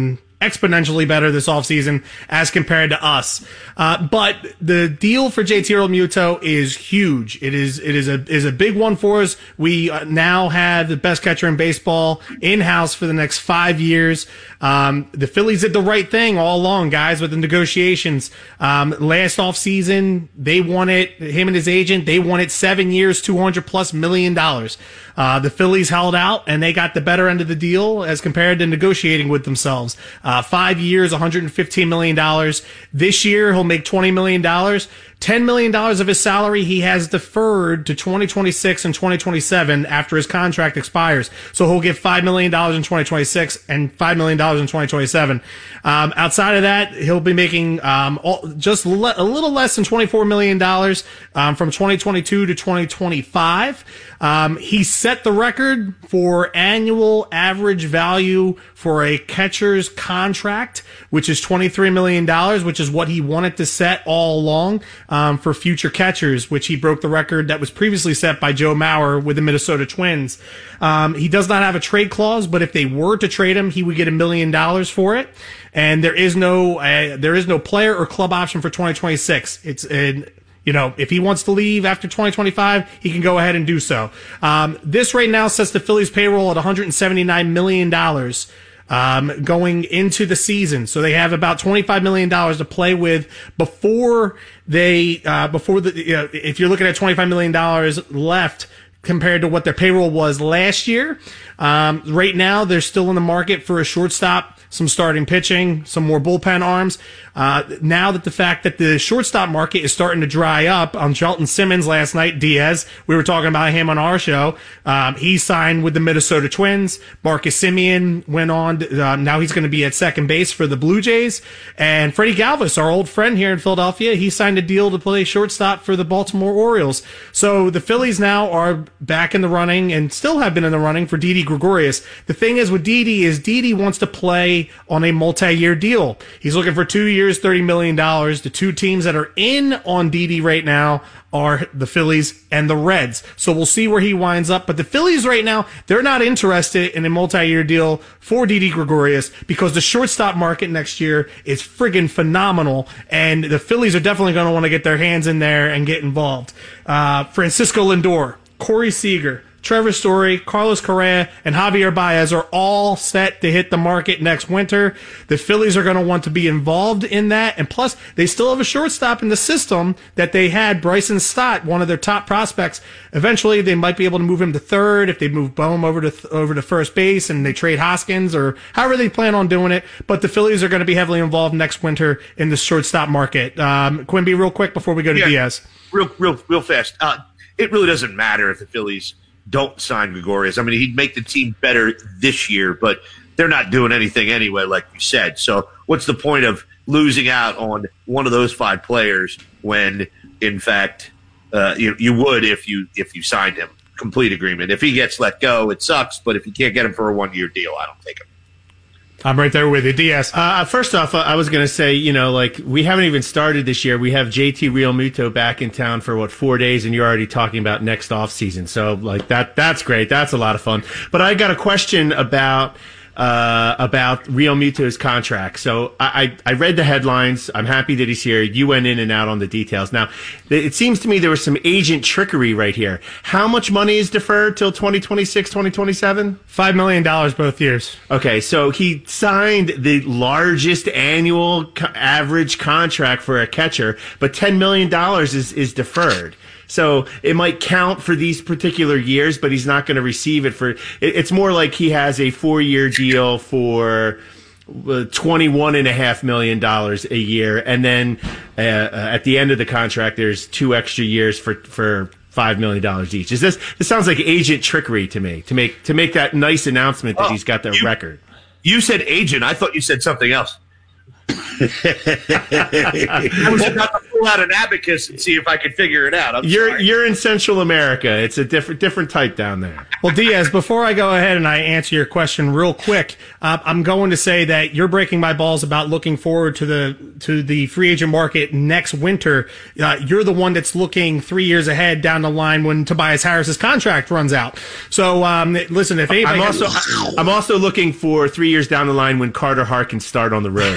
exponentially better this offseason as compared to us. But the deal for JT Realmuto is huge. It is a big one for us. We now have the best catcher in baseball in-house for the next 5 years. The Phillies did the right thing all along, guys, with the negotiations. Last offseason, they wanted, him and his agent, they wanted 7 years, $200+ million. The Phillies held out and they got the better end of the deal as compared to negotiating with themselves. 5 years, $115 million. This year, he'll make $20 million. $10 million of his salary he has deferred to 2026 and 2027 after his contract expires. So he'll get $5 million in 2026 and $5 million in 2027. Outside of that, he'll be making just a little less than $24 million from 2022 to 2025. He set the record for annual average value for a catcher's contract, which is $23 million, which is what he wanted to set all along for future catchers, which he broke the record that was previously set by Joe Mauer with the Minnesota Twins. He does not have a trade clause, but if they were to trade him, he would get $1 million for it. And there is no player or club option for 2026. If he wants to leave after 2025, he can go ahead and do so. This right now sets the Phillies payroll at $179 million going into the season. So they have about $25 million to play with if you're looking at $25 million left compared to what their payroll was last year. Right now, they're still in the market for a shortstop, some starting pitching, some more bullpen arms. Now that the fact that the shortstop market is starting to dry up, on Shelton Simmons last night, Diaz, we were talking about him on our show. He signed with the Minnesota Twins. Marcus Semien went on. Now he's going to be at second base for the Blue Jays. And Freddie Galvis, our old friend here in Philadelphia, he signed a deal to play shortstop for the Baltimore Orioles. So the Phillies now are back in the running and still have been in the running for Didi Gregorius. The thing is with Didi wants to play on a multi-year deal. He's looking for 2 years, $30 million. The two teams that are in on Didi right now are the Phillies and the Reds. So we'll see where he winds up. But the Phillies right now, they're not interested in a multi-year deal for Didi Gregorius because the shortstop market next year is friggin' phenomenal. And the Phillies are definitely going to want to get their hands in there and get involved. Francisco Lindor, Corey Seager, Trevor Story, Carlos Correa, and Javier Baez are all set to hit the market next winter. The Phillies are going to want to be involved in that. And plus, they still have a shortstop in the system that they had, Bryson Stott, one of their top prospects. Eventually, they might be able to move him to third if they move Bohm over to first base and they trade Hoskins or however they plan on doing it. But the Phillies are going to be heavily involved next winter in the shortstop market. Quimby, real quick before we go to Diaz. Real fast. It really doesn't matter if the Phillies don't sign Gregorius. I mean, he'd make the team better this year, but they're not doing anything anyway, like you said. So what's the point of losing out on one of those five players when, in fact, you would if you signed him? Complete agreement. If he gets let go, it sucks, but if you can't get him for a 1 year deal, I don't take him. I'm right there with you. Diaz. First off, I was going to say, we haven't even started this year. We have JT Realmuto back in town for 4 days, and you're already talking about next off season. So that's great. That's a lot of fun. But I got a question about Realmuto's contract. So I read the headlines. I'm happy that he's here. You went in and out on the details. Now, it seems to me there was some agent trickery right here. How much money is deferred till 2026, 2027? $5 million both years. Okay, so he signed the largest annual average contract for a catcher, but $10 million is deferred. So it might count for these particular years, but he's not going to receive it for. It's more like he has a 4-year deal for $21.5 million a year, and then at the end of the contract, there's 2 extra years for $5 million each. This sounds like agent trickery to me to make that nice announcement that he's got the record. You said agent. I thought you said something else. I was about to pull out an abacus and see if I could figure it out. You're in Central America. It's a different type down there. Well, Diaz, before I go ahead and I answer your question real quick, I'm going to say that you're breaking my balls about looking forward to the free agent market next winter. You're the one that's looking 3 years ahead down the line when Tobias Harris's contract runs out. So, listen, if anybody, I'm also looking for 3 years down the line when Carter Hart can start on the road.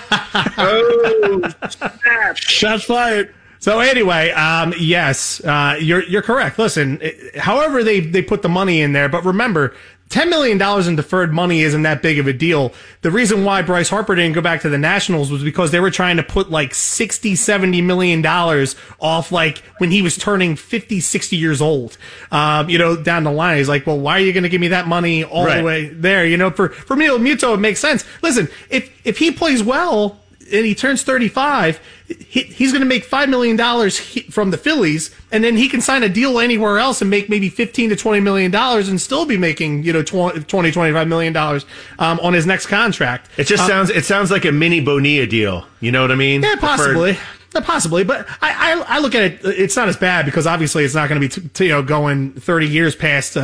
Shots fired. So anyway, yes, you're correct. Listen, however they put the money in there, but remember, $10 million in deferred money isn't that big of a deal. The reason why Bryce Harper didn't go back to the Nationals was because they were trying to put like $60-70 million off like when he was turning 50, 60 years old. Down the line, he's like, well, why are you going to give me that money all the way there? For Realmuto, Muto, it makes sense. Listen, if he plays well and he turns 35, he's going to make $5 million from the Phillies, and then he can sign a deal anywhere else and make maybe $15 to $20 million and still be making, $20-25 million on his next contract. It just sounds like a mini Bonilla deal. You know what I mean? Yeah, possibly. Possibly, but I look at it. It's not as bad because obviously it's not going to be going 30 years past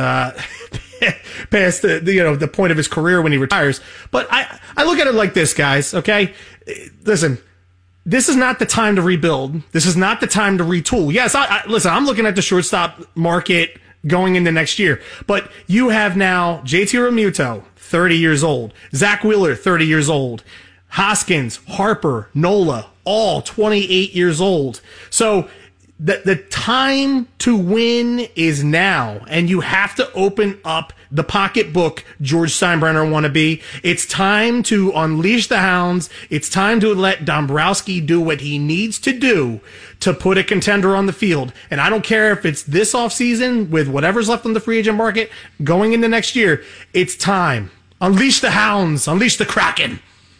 past the point of his career when he retires. But I look at it like this, guys. Okay, listen. This is not the time to rebuild. This is not the time to retool. Yes, listen, I'm looking at the shortstop market going into next year. But you have now JT Realmuto, 30 years old. Zach Wheeler, 30 years old. Hoskins, Harper, Nola, all 28 years old. So the time to win is now, and you have to open up the pocketbook, George Steinbrenner wannabe. It's time to unleash the hounds. It's time to let Dombrowski do what he needs to do to put a contender on the field. And I don't care if it's this offseason with whatever's left on the free agent market going into next year. It's time. Unleash the hounds. Unleash the Kraken.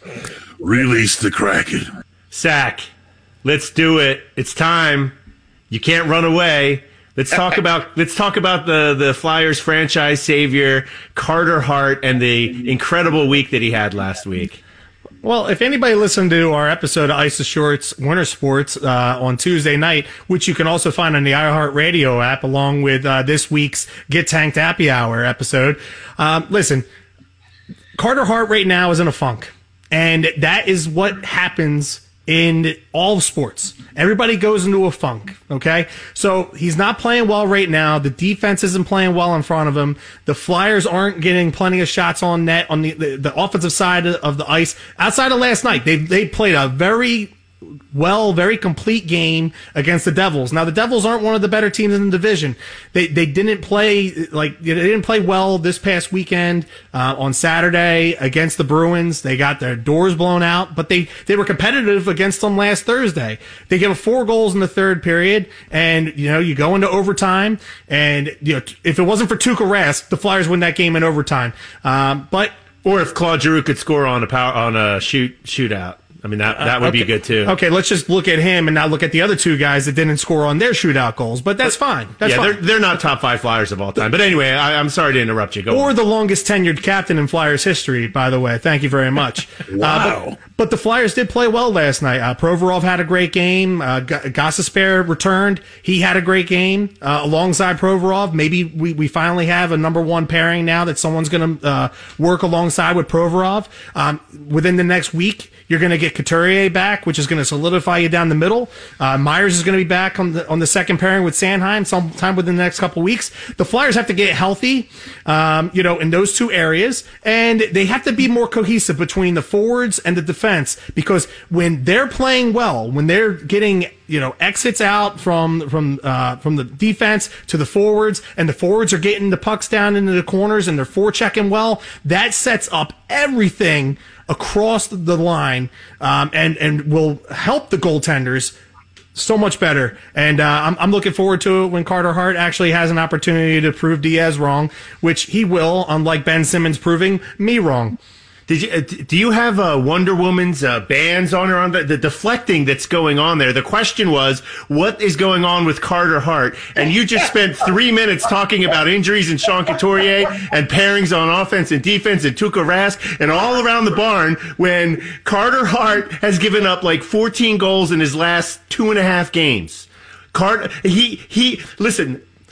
Release the Kraken. Sack, let's do it. It's time. You can't run away. Let's talk about the Flyers franchise savior, Carter Hart, and the incredible week that he had last week. Well, if anybody listened to our episode of Ice to Shorts Winter Sports on Tuesday night, which you can also find on the iHeartRadio app along with this week's Get Tanked Happy Hour episode, listen, Carter Hart right now is in a funk. And that is what happens in all sports. Everybody goes into a funk, okay? So he's not playing well right now. The defense isn't playing well in front of him. The Flyers aren't getting plenty of shots on net on the offensive side of the ice. Outside of last night, they played a very complete game against the Devils. Now the Devils aren't one of the better teams in the division. They didn't play well this past weekend on Saturday against the Bruins. They got their doors blown out, but they were competitive against them last Thursday. They gave up 4 goals in the third period, and you go into overtime, and if it wasn't for Tuukka Rask, the Flyers win that game in overtime. Or if Claude Giroux could score on a shootout. I mean, that would be good, too. Okay, let's just look at him and not look at the other 2 guys that didn't score on their shootout goals, but that's fine. That's fine. They're not top 5 Flyers of all time. But anyway, I'm sorry to interrupt you. Go on. The longest tenured captain in Flyers history, by the way. Thank you very much. Wow. But the Flyers did play well last night. Provorov had a great game. Gostisbehere returned. He had a great game alongside Provorov. Maybe we finally have a number 1 pairing now that someone's going to work alongside with Provorov. Within the next week, you're going to get Couturier back, which is going to solidify you down the middle. Myers is going to be back on the second pairing with Sanheim sometime within the next couple weeks. The Flyers have to get healthy, in those 2 areas, and they have to be more cohesive between the forwards and the defense, because when they're playing well, when they're getting exits out from the defense to the forwards, and the forwards are getting the pucks down into the corners and they're forechecking well, that sets up everything across the line, and will help the goaltenders so much better. And I'm looking forward to it when Carter Hart actually has an opportunity to prove Diaz wrong, which he will, unlike Ben Simmons proving me wrong. Do you have Wonder Woman's bands on her on the deflecting that's going on there? The question was, what is going on with Carter Hart? And you just spent 3 minutes talking about injuries and Sean Couturier and pairings on offense and defense and Tuukka Rask and all around the barn when Carter Hart has given up like 14 goals in his last 2.5 games. Listen.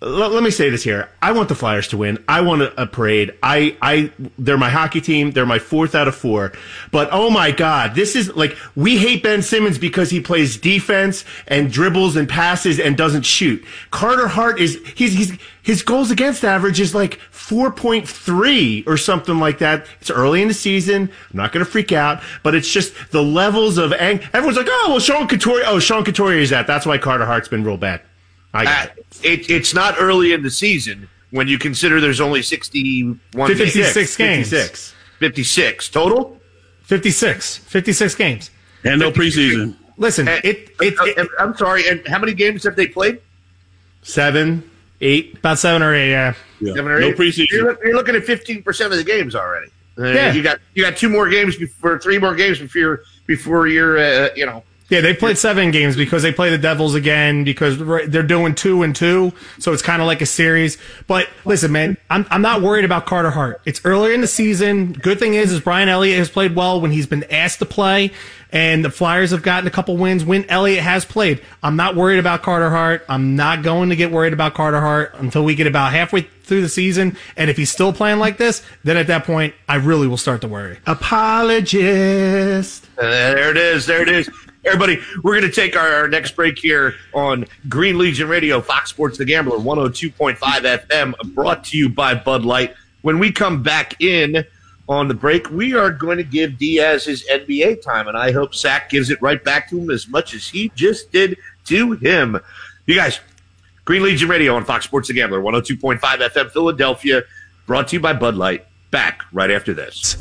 let me say this here. I want the Flyers to win. I want a parade. They're my hockey team. They're my 4th out of 4. But oh my God, this is like, we hate Ben Simmons because he plays defense and dribbles and passes and doesn't shoot. Carter Hart his goals against average is like 4.3 or something like that. It's early in the season. I'm not going to freak out, but it's just the levels of everyone's like, oh, well, Sean Couturier. Oh, Sean Couturier is that. That's why Carter Hart's been real bad. It's not early in the season when you consider there's only 56 games. 56 total? 56 games. And no preseason. Listen, I'm sorry, and how many games have they played? 7, 8. About 7 or 8, yeah. 7 or 8. No preseason. You're looking at 15% of the games already. Yeah. You got 2 more games before 3 more games before you're Yeah, they played 7 games because they play the Devils again because they're doing 2 and 2, so it's kind of like a series. But listen, man, I'm not worried about Carter Hart. It's earlier in the season. Good thing is Brian Elliott has played well when he's been asked to play, and the Flyers have gotten a couple wins when Elliott has played. I'm not worried about Carter Hart. I'm not going to get worried about Carter Hart until we get about halfway through the season, and if he's still playing like this, then at that point, I really will start to worry. Apologist. There it is. Everybody, we're going to take our next break here on Green Legion Radio, Fox Sports The Gambler, 102.5 FM, brought to you by Bud Light. When we come back in on the break, we are going to give Diaz his NBA time, and I hope Sack gives it right back to him as much as he just did to him. You guys, Green Legion Radio on Fox Sports The Gambler, 102.5 FM, Philadelphia, brought to you by Bud Light. Back right after this.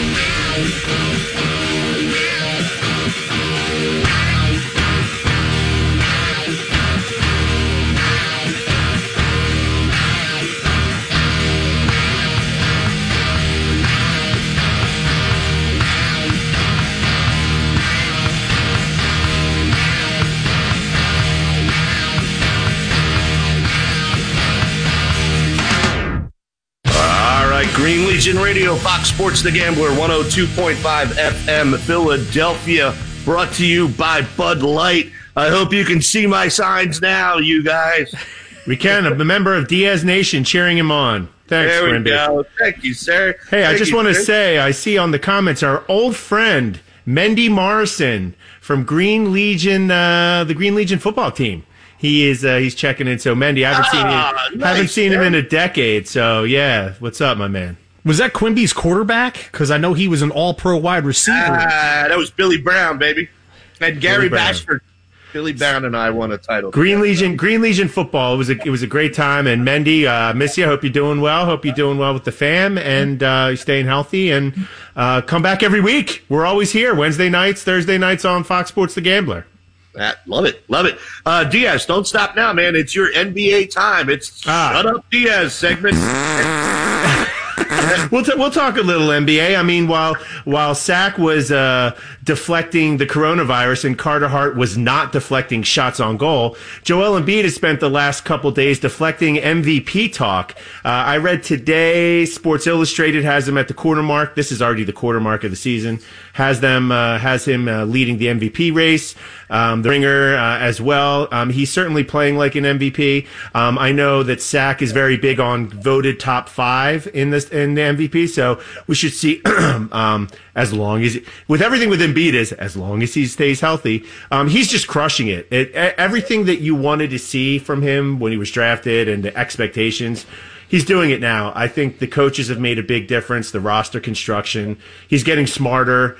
Green Legion Radio, Fox Sports The Gambler, 102.5 FM, Philadelphia, brought to you by Bud Light. I hope you can see my signs now, you guys. We can. A member of Diaz Nation cheering him on. Thanks, there we Grimby. go. Thank you, sir. Hey, I just want to say, I see on the comments our old friend, Mendy Morrison from Green Legion, the Green Legion football team. He's checking in. So Mendy, I haven't seen him in a decade. So yeah, what's up, my man? Was that Quimby's quarterback? Because I know he was an All-Pro wide receiver. That was Billy Brown, baby, and Gary Bashford. Billy Brown and I won a title. Green Legion football. It was a great time. And Mendy, miss you. Hope you're doing well. Hope you're doing well with the fam and you're staying healthy. And come back every week. We're always here. Wednesday nights, Thursday nights on Fox Sports The Gambler. Love it. Diaz, don't stop now, man. It's your NBA time. It's Shut Up Diaz segment. We'll talk a little NBA. I mean, while Sack was deflecting the coronavirus and Carter Hart was not deflecting shots on goal, Joel Embiid has spent the last couple days deflecting MVP talk. I read today Sports Illustrated has him at the quarter mark. This is already the quarter mark of the season. Has him leading the MVP race. The Ringer as well. He's certainly playing like an MVP. I know that Sack is very big on voted top 5 in the MVP. So we should see as long as with everything with Embiid is as long as he stays healthy. He's just crushing it. Everything that you wanted to see from him when he was drafted and the expectations. He's doing it now. I think the coaches have made a big difference. The roster construction. He's getting smarter.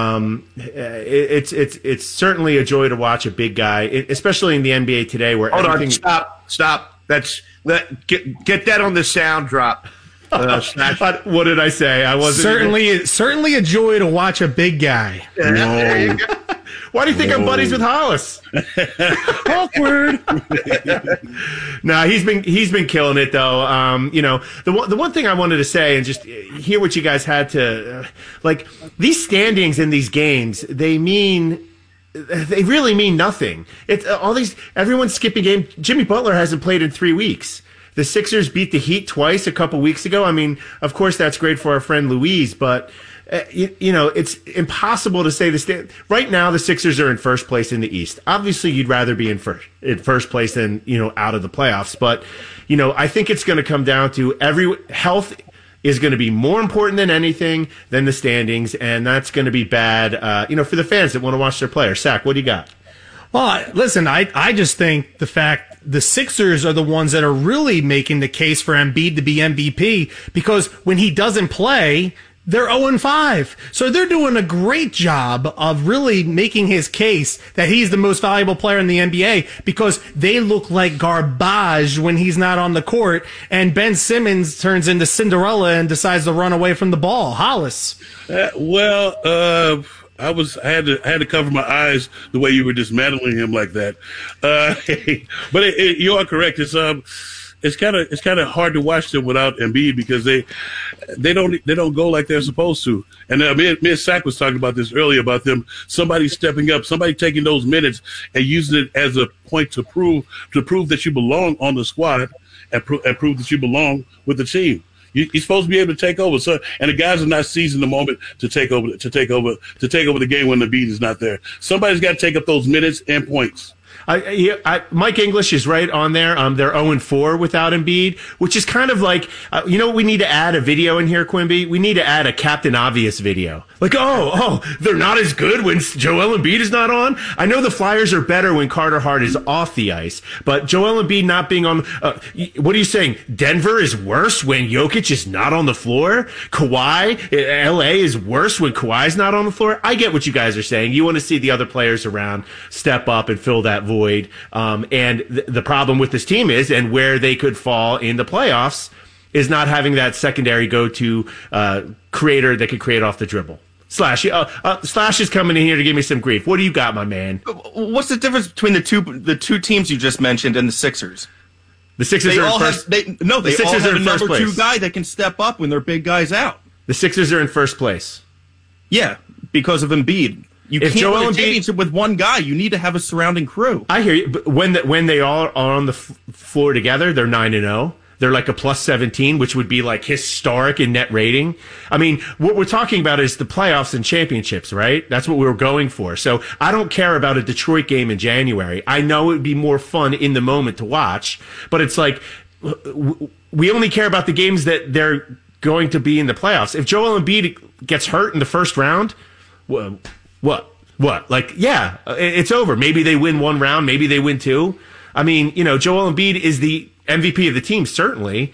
It's certainly a joy to watch a big guy, especially in the NBA today, where Stop. Get that on the sound drop. What did I say? I wasn't certainly a joy to watch a big guy. There you go. Why do you think I'm buddies with Hollis? Awkward. No, he's been killing it though. The one thing I wanted to say and just hear what you guys had to like these standings in these games. They really mean nothing. It's everyone's skipping game. Jimmy Butler hasn't played in 3 weeks. The Sixers beat the Heat twice a couple weeks ago. I mean, of course, that's great for our friend Louise, but it's impossible to say this. Right now, the Sixers are in first place in the East. Obviously, you'd rather be in first place than, out of the playoffs. But, I think it's going to come down to health is going to be more important than anything than the standings. And that's going to be bad, for the fans that want to watch their players. Sack, what do you got? Well, listen, I just think the fact the Sixers are the ones that are really making the case for Embiid to be MVP, because when he doesn't play, they're 0-5. So they're doing a great job of really making his case that he's the most valuable player in the NBA, because they look like garbage when he's not on the court, and Ben Simmons turns into Cinderella and decides to run away from the ball. Hollis. I had to cover my eyes the way you were dismantling him like that. But you are correct. It's kind of hard to watch them without Embiid, because they don't go like they're supposed to. And me and Sack was talking about this earlier, about them, somebody stepping up, somebody taking those minutes and using it as a point to prove that you belong on the squad and prove that you belong with the team. You're supposed to be able to take over. So, and the guys are not seizing the moment to take over the game when the beat is not there. Somebody's got to take up those minutes and points. Mike English is right on there. They're 0-4 without Embiid, which is kind of like, what we need to add a video in here, Quimby? We need to add a Captain Obvious video. Like, they're not as good when Joel Embiid is not on. I know the Flyers are better when Carter Hart is off the ice, but Joel Embiid not being on, what are you saying? Denver is worse when Jokic is not on the floor? Kawhi, LA is worse when Kawhi's not on the floor? I get what you guys are saying. You want to see the other players around step up and fill that void. And the problem with this team is, and where they could fall in the playoffs, is not having that secondary go-to creator that could create off the dribble. Slash is coming in here to give me some grief. What do you got, my man? What's the difference between the two teams you just mentioned and the Sixers? The Sixers are in first. They all have a number two guy that can step up when their big guy's out. The Sixers are in first place. Yeah, because of Embiid. You can't win a championship with one guy. You need to have a surrounding crew. I hear you, but when they all are on the floor together, they're 9-0. They're like a +17, which would be like historic in net rating. I mean, what we're talking about is the playoffs and championships, right? That's what we were going for. So I don't care about a Detroit game in January. I know it would be more fun in the moment to watch, but it's like we only care about the games that they're going to be in the playoffs. If Joel Embiid gets hurt in the first round, what? Like, yeah, it's over. Maybe they win one round. Maybe they win two. I mean, Joel Embiid is the MVP of the team, certainly.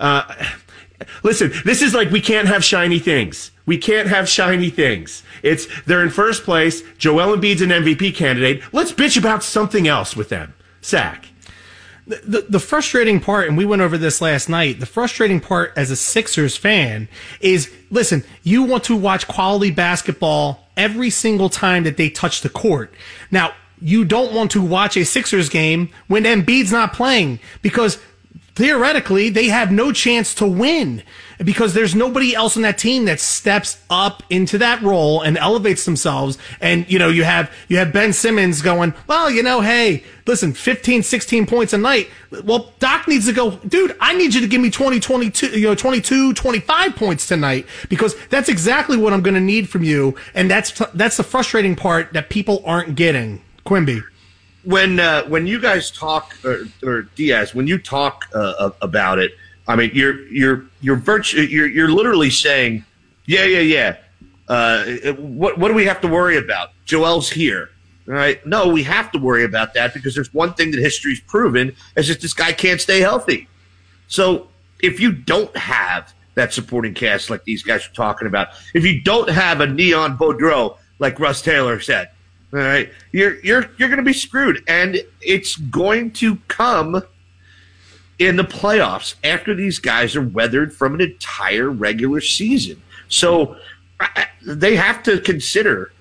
Listen, this is like, we can't have shiny things. We can't have shiny things. They're in first place. Joel Embiid's an MVP candidate. Let's bitch about something else with them. Sack. The frustrating part, and we went over this last night, the frustrating part as a Sixers fan is, listen, you want to watch quality basketball every single time that they touch the court. Now, you don't want to watch a Sixers game when Embiid's not playing, because theoretically they have no chance to win, because there's nobody else on that team that steps up into that role and elevates themselves. And, you have Ben Simmons going, well, hey, listen, 15, 16 points a night. Well, Doc needs to go, dude, I need you to give me 22, 25 points tonight, because that's exactly what I'm going to need from you. And that's the frustrating part that people aren't getting. Quimby. When you guys talk, or Diaz, when you talk about it, I mean, you're literally saying, yeah. What do we have to worry about? Joel's here, all right? No, we have to worry about that, because there's one thing that history's proven is that this guy can't stay healthy. So if you don't have that supporting cast like these guys are talking about, if you don't have a Neon Boudreau like Russ Taylor said, all right, you're going to be screwed, and it's going to come in the playoffs after these guys are weathered from an entire regular season. So they have to consider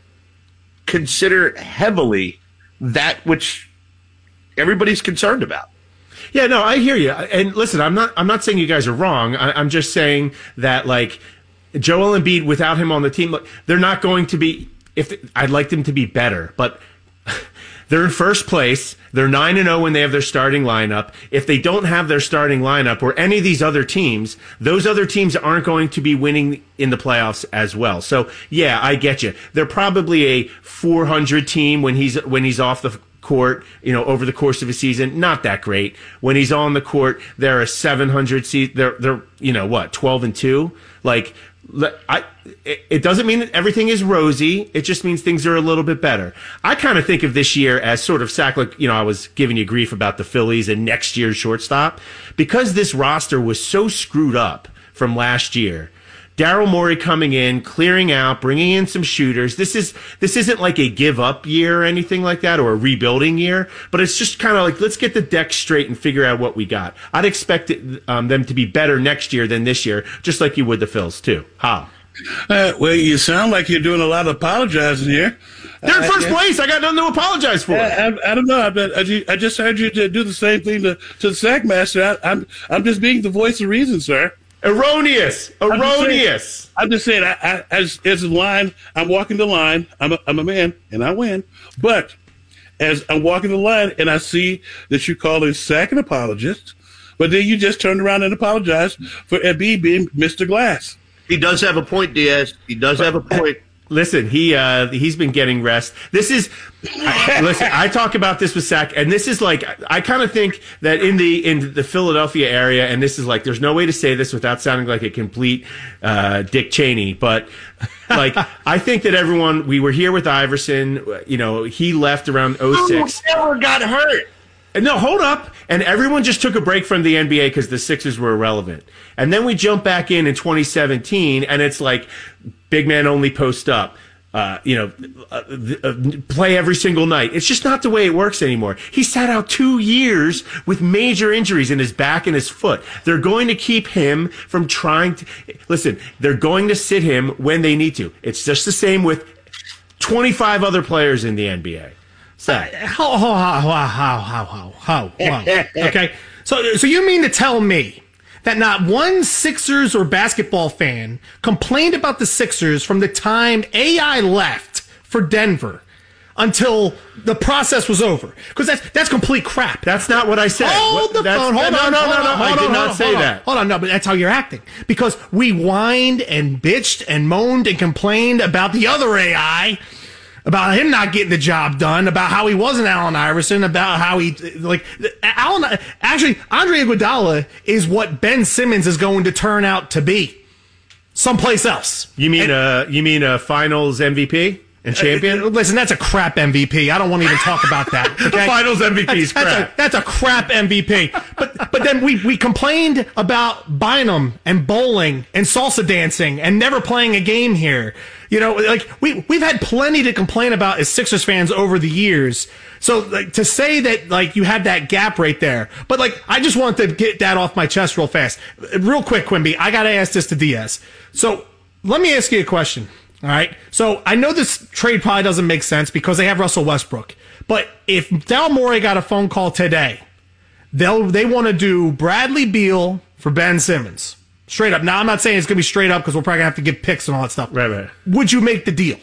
heavily that which everybody's concerned about. Yeah, no, I hear you. And listen, I'm not saying you guys are wrong. I'm just saying that, like, Joel Embiid, without him on the team, they're not going to be. I'd like them to be better, but They're in first place. They're 9-0 when they have their starting lineup. If they don't have their starting lineup or any of these other teams, those other teams aren't going to be winning in the playoffs as well. So yeah, I get you. They're probably a 400 team when he's off the court, over the course of a season. Not that great. When he's on the court, they're a 700 seed. They're 12-2. Like, it doesn't mean that everything is rosy. It just means things are a little bit better. I kind of think of this year as sort of I was giving you grief about the Phillies and next year's shortstop. Because this roster was so screwed up from last year, Daryl Morey coming in, clearing out, bringing in some shooters. This isn't like a give up year or anything like that, or a rebuilding year, but it's just kind of like, let's get the deck straight and figure out what we got. I'd expect them to be better next year than this year, just like you would the Phils too. How? Well, you sound like you're doing a lot of apologizing here. They're in first place. I got nothing to apologize for. I don't know. I just heard you do the same thing to the Sackmaster. I'm just being the voice of reason, sir. Erroneous. I'm just saying, as a line, I'm walking the line. I'm a man, and I win. But as I'm walking the line, and I see that you call a Sack an apologist, but then you just turned around and apologized for Embiid being Mr. Glass. He does have a point, Diaz. He does have a point. Listen, he's been getting rest. Listen, I talk about this with Sack, and this is like, I kind of think that in the Philadelphia area, and this is like, there's no way to say this without sounding like a complete Dick Cheney, but like, I think that we were here with Iverson, he left around 06. Who never got hurt? No, hold up. And everyone just took a break from the NBA because the Sixers were irrelevant. And then we jump back in 2017, and it's like big man only post up, play every single night. It's just not the way it works anymore. He sat out 2 years with major injuries in his back and his foot. They're going to keep him from trying to listen. They're going to sit him when they need to. It's just the same with 25 other players in the NBA. How? Okay. So you mean to tell me that not one Sixers or basketball fan complained about the Sixers from the time AI left for Denver until the process was over? Because that's complete crap. That's not what I said. Hold the phone. Hold on. I did not say that. Hold on. No, but that's how you're acting. Because we whined and bitched and moaned and complained about the other AI, about him not getting the job done, about how he wasn't Allen Iverson, about how Andre Iguodala is what Ben Simmons is going to turn out to be someplace else. You mean a finals MVP and champion? Listen, that's a crap MVP. I don't want to even talk about that. Okay? The finals MVP is crap. That's a crap MVP. But then we complained about Bynum and bowling and salsa dancing and never playing a game here. We've had plenty to complain about as Sixers fans over the years. So to say that you had that gap right there, but I just wanted to get that off my chest real fast. Real quick, Quimby, I got to ask this to Diaz. So let me ask you a question. All right. So I know this trade probably doesn't make sense because they have Russell Westbrook. But if Daryl Morey got a phone call today, they want to do Bradley Beal for Ben Simmons. Straight up. Now, I'm not saying it's going to be straight up because we're probably going to have to give picks and all that stuff. Right. Would you make the deal?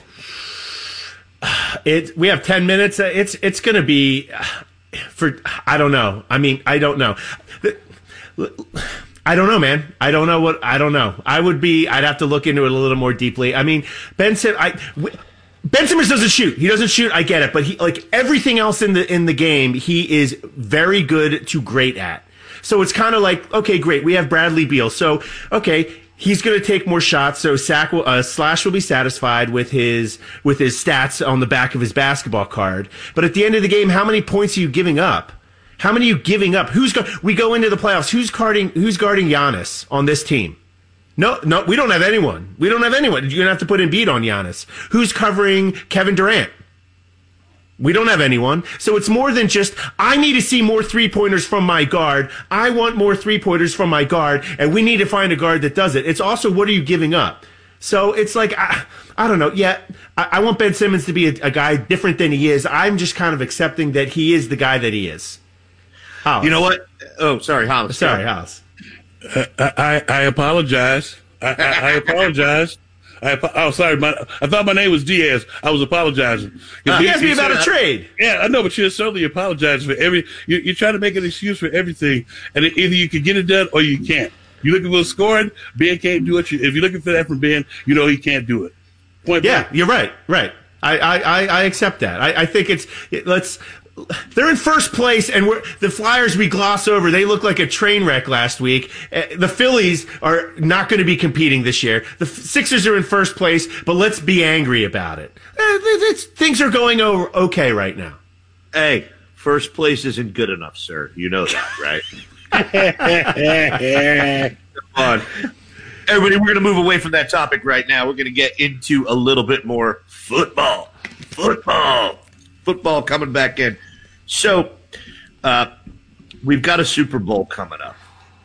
We have 10 minutes. It's going to be I don't know. I mean, I don't know. I don't know, man. I don't know. I'd have to look into it a little more deeply. I mean, Ben Simmons doesn't shoot. He doesn't shoot. I get it. But he, everything else in the game, he is very good to great at. So it's kind of like, okay, great. We have Bradley Beal. So, okay, he's going to take more shots. So Slash will be satisfied with his stats on the back of his basketball card. But at the end of the game, how many points are you giving up? How many are you giving up? We go into the playoffs. Who's guarding Giannis on this team? No, we don't have anyone. You're going to have to put Embiid on Giannis. Who's covering Kevin Durant? We don't have anyone. So it's more than just, I need to see more three-pointers from my guard. I want more three-pointers from my guard, and we need to find a guard that does it. It's also, what are you giving up? So it's like, I don't know. Yeah, I want Ben Simmons to be a guy different than he is. I'm just kind of accepting that he is the guy that he is. Hollis. You know what? Oh, sorry, Hollis. Sorry, Hollis. I apologize. I apologize. I'm sorry. I thought my name was Diaz. I was apologizing. He asked me about a trade. Yeah, I know, but you're certainly apologizing for you're trying to make an excuse for everything, and either you can get it done or you can't. You're looking for scoring. Ben can't do it. If you're looking for that from Ben, you know he can't do it. Point blank. You're right. Right. I accept that. I think they're in first place, and the Flyers we gloss over. They look like a train wreck last week. The Phillies are not going to be competing this year. The Sixers are in first place, but let's be angry about it. Things are going okay right now. Hey, first place isn't good enough, sir. You know that, right? Come on. Everybody, we're going to move away from that topic right now. We're going to get into a little bit more football. Football coming back in. So, we've got a Super Bowl coming up.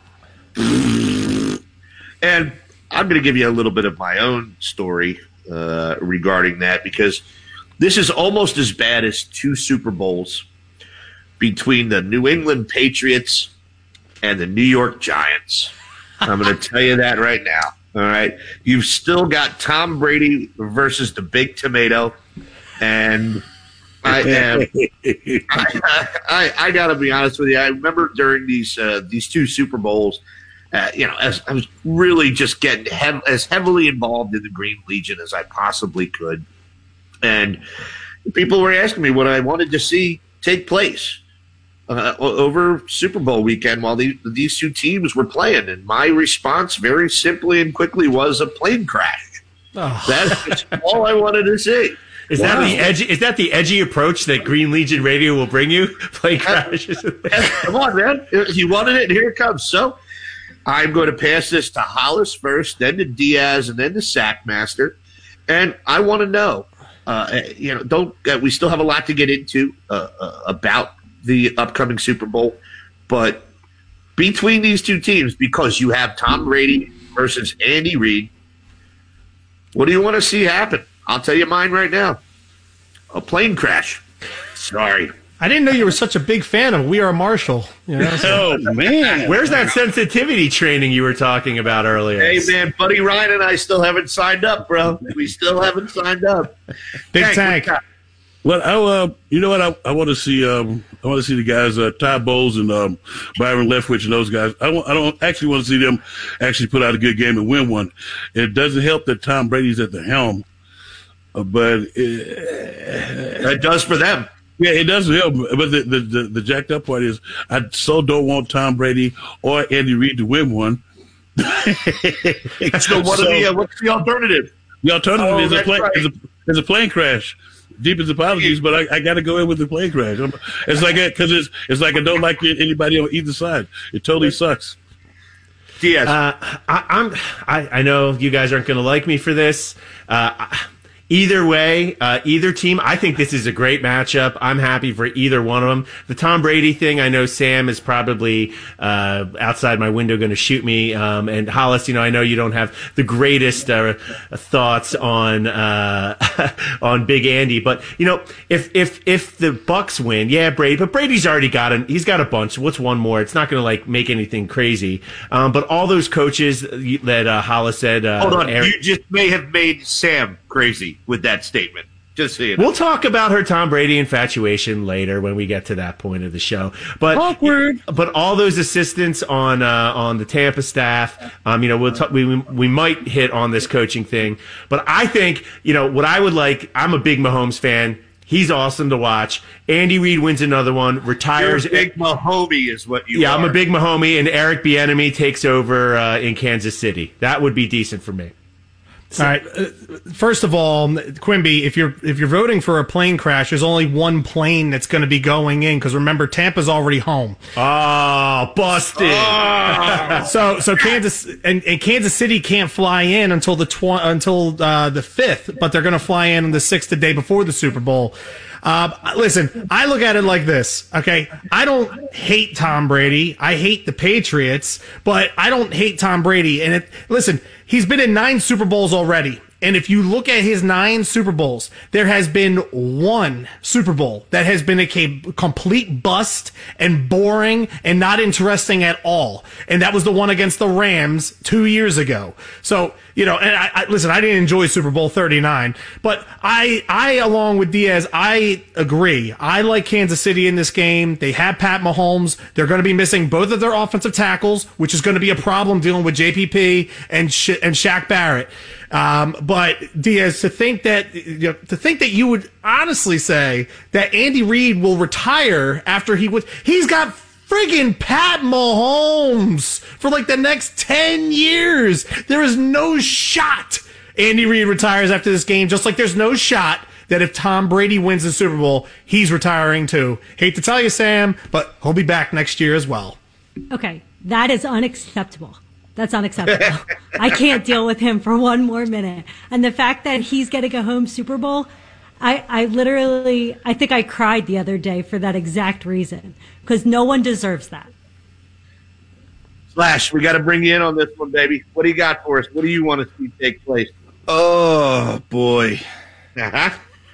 And I'm going to give you a little bit of my own story regarding that, because this is almost as bad as two Super Bowls between the New England Patriots and the New York Giants. I'm going to tell you that right now. All right. You've still got Tom Brady versus the Big Tomato. And I got to be honest with you. I remember during these two Super Bowls, as I was really just getting as heavily involved in the Green Legion as I possibly could. And people were asking me what I wanted to see take place over Super Bowl weekend while these two teams were playing. And my response very simply and quickly was a plane crash. Oh. That's all I wanted to see. Is that the edgy approach that Green Legion Radio will bring you? Plane crashes. Come on, man. You wanted it, and here it comes. So I'm going to pass this to Hollis first, then to Diaz, and then to Sackmaster. And I want to know, we still have a lot to get into about the upcoming Super Bowl, but between these two teams, because you have Tom Brady versus Andy Reid, what do you want to see happen? I'll tell you mine right now. A plane crash. Sorry. I didn't know you were such a big fan of We Are Marshall. Oh, man. Where's that sensitivity training you were talking about earlier? Hey, man, Buddy Ryan and I still haven't signed up, bro. We still haven't signed up. Big Tank. Well, you know what? I want to see. I want to see the guys, Todd Bowles and Byron Leftwich and those guys. I don't actually want to see them actually put out a good game and win one. It doesn't help that Tom Brady's at the helm, but that does for them. Yeah, it doesn't help. But the jacked up part is, I so don't want Tom Brady or Andy Reid to win one. So what's the alternative? The alternative is a plane crash. Deepest apologies, but I got to go in with the plane crash. It's like because it's like I don't like anybody on either side. It totally sucks. Diaz, I know you guys aren't going to like me for this. Either way, either team, I think this is a great matchup. I'm happy for either one of them. The Tom Brady thing, I know Sam is probably outside my window going to shoot me. And Hollis, I know you don't have the greatest thoughts on on Big Andy, but if the Bucks win, yeah, Brady. But Brady's already he's got a bunch. What's one more? It's not going to make anything crazy. But all those coaches that Hollis said, hold on, you just may have made Sam crazy with that statement. Just so you know. We'll talk about her Tom Brady infatuation later when we get to that point of the show. But awkward. But all those assistants on the Tampa staff, we might hit on this coaching thing. But I think what I would like. I'm a big Mahomes fan. He's awesome to watch. Andy Reid wins another one, retires. You're a big Mahomie is what you are. Yeah, I'm a big Mahomie, and Eric Bieniemy takes over in Kansas City. That would be decent for me. All right. First of all, Quimby, if you're voting for a plane crash, there's only one plane that's going to be going in, because remember, Tampa's already home. Oh, busted! Oh. So Kansas and Kansas City can't fly in until the 5th, but they're going to fly in on the 6th, the day before the Super Bowl. Listen, I look at it like this, okay? I don't hate Tom Brady. I hate the Patriots, but I don't hate Tom Brady. And listen, he's been in 9 Super Bowls already. And if you look at his 9 Super Bowls, there has been one Super Bowl that has been a complete bust and boring and not interesting at all. And that was the one against the Rams 2 years ago. So and I listen, I didn't enjoy Super Bowl 39, but I along with Diaz, I agree. I like Kansas City in this game. They have Pat Mahomes. They're going to be missing both of their offensive tackles, which is going to be a problem dealing with JPP and Shaq Barrett. But Diaz, to think that you would honestly say that Andy Reid will retire after he's got friggin' Pat Mahomes for like the next 10 years. There is no shot Andy Reid retires after this game, just like there's no shot that if Tom Brady wins the Super Bowl, he's retiring too. Hate to tell you, Sam, but he'll be back next year as well. Okay, that is unacceptable. That's unacceptable. I can't deal with him for one more minute. And the fact that he's getting a home Super Bowl, I think I cried the other day for that exact reason, because no one deserves that. Slash, we got to bring you in on this one, baby. What do you got for us? What do you want to see take place? Oh, boy. Uh-huh.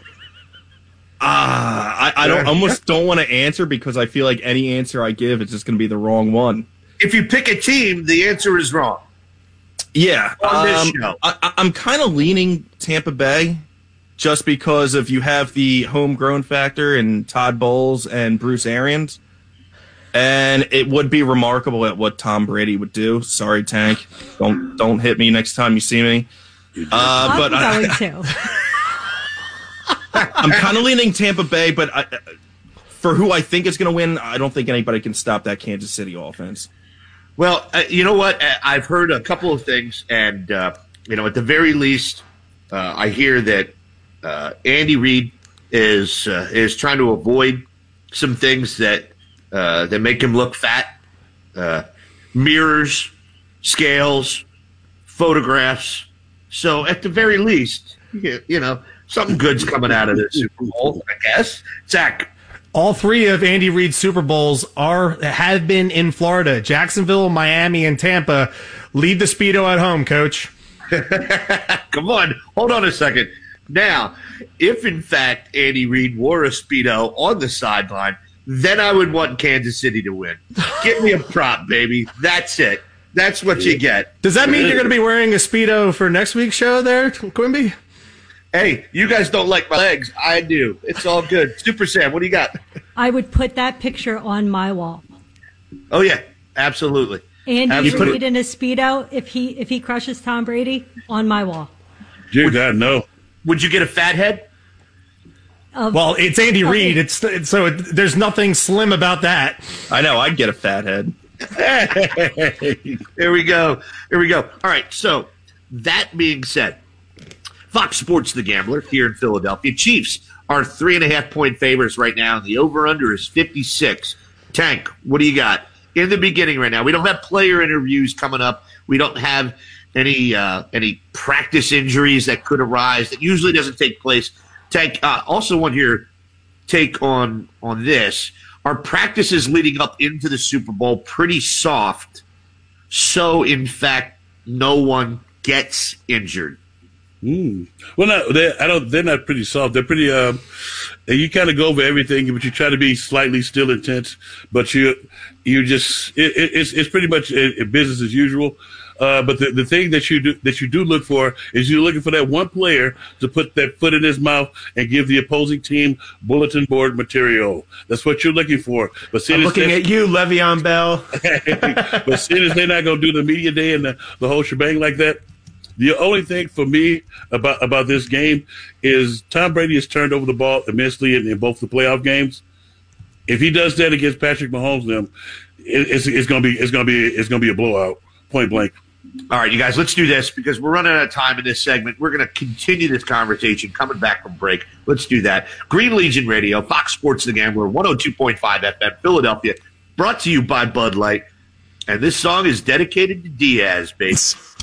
I almost don't want to answer because I feel like any answer I give is just going to be the wrong one. If you pick a team, the answer is wrong. Yeah. On this show. I'm kind of leaning Tampa Bay just because of you have the homegrown factor in Todd Bowles and Bruce Arians. And it would be remarkable at what Tom Brady would do. Sorry, Tank. Don't hit me next time you see me. I'm going to. I'm kind of leaning Tampa Bay, but for who I think is going to win, I don't think anybody can stop that Kansas City offense. Well, you know what? I've heard a couple of things, and at the very least, I hear that Andy Reid is trying to avoid some things that make him look fat. Mirrors, scales, photographs. So at the very least, something good's coming out of this Super Bowl, I guess. Zach. All three of Andy Reid's Super Bowls have been in Florida. Jacksonville, Miami, and Tampa. Leave the Speedo at home, Coach. Come on. Hold on a second. Now, if in fact Andy Reid wore a Speedo on the sideline, then I would want Kansas City to win. Give me a prop, baby. That's it. That's what you get. Does that mean you're going to be wearing a Speedo for next week's show there, Quimby? Hey, you guys don't like my legs. I do. It's all good. Super Sam, what do you got? I would put that picture on my wall. Oh, yeah. Absolutely. Andy Reid in a Speedo, if he crushes Tom Brady, on my wall. Dear God, no. Would you get a fat head? Well, it's Andy Reid. So there's nothing slim about that. I know. I'd get a fat head. There we go. All right. So that being said, Fox Sports The Gambler here in Philadelphia. Chiefs are 3.5-point favorites right now, and the over-under is 56. Tank, what do you got? In the beginning right now, we don't have player interviews coming up. We don't have any practice injuries that could arise. That usually doesn't take place. Tank, also want your take on this. Are practices leading up into the Super Bowl pretty soft? So, in fact, no one gets injured. Well, no, they're not pretty soft. They're pretty. You kind of go over everything, but you try to be slightly still intense. But you just it's pretty much business as usual. But the thing that you do look for is you're looking for that one player to put that foot in his mouth and give the opposing team bulletin board material. That's what you're looking for. But I'm looking at you, Le'Veon Bell. But seeing as they're not going to do the media day and the whole shebang like that, the only thing for me about this game is Tom Brady has turned over the ball immensely in both the playoff games. If he does that against Patrick Mahomes, it's going to be a blowout, point blank. All right, you guys, let's do this because we're running out of time in this segment. We're going to continue this conversation coming back from break. Let's do that. Green Legion Radio, Fox Sports The Gambler, 102.5 FM, Philadelphia, brought to you by Bud Light. And this song is dedicated to Diaz, baby.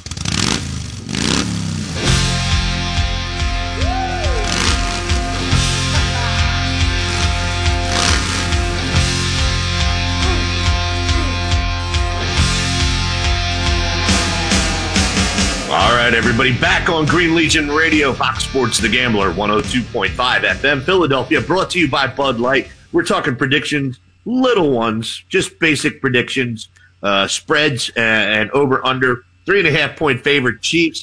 All right, everybody, back on Green Legion Radio, Fox Sports The Gambler, 102.5 FM, Philadelphia, brought to you by Bud Light. We're talking predictions, little ones, just basic predictions, spreads and over-under, 3.5-point favorite Chiefs.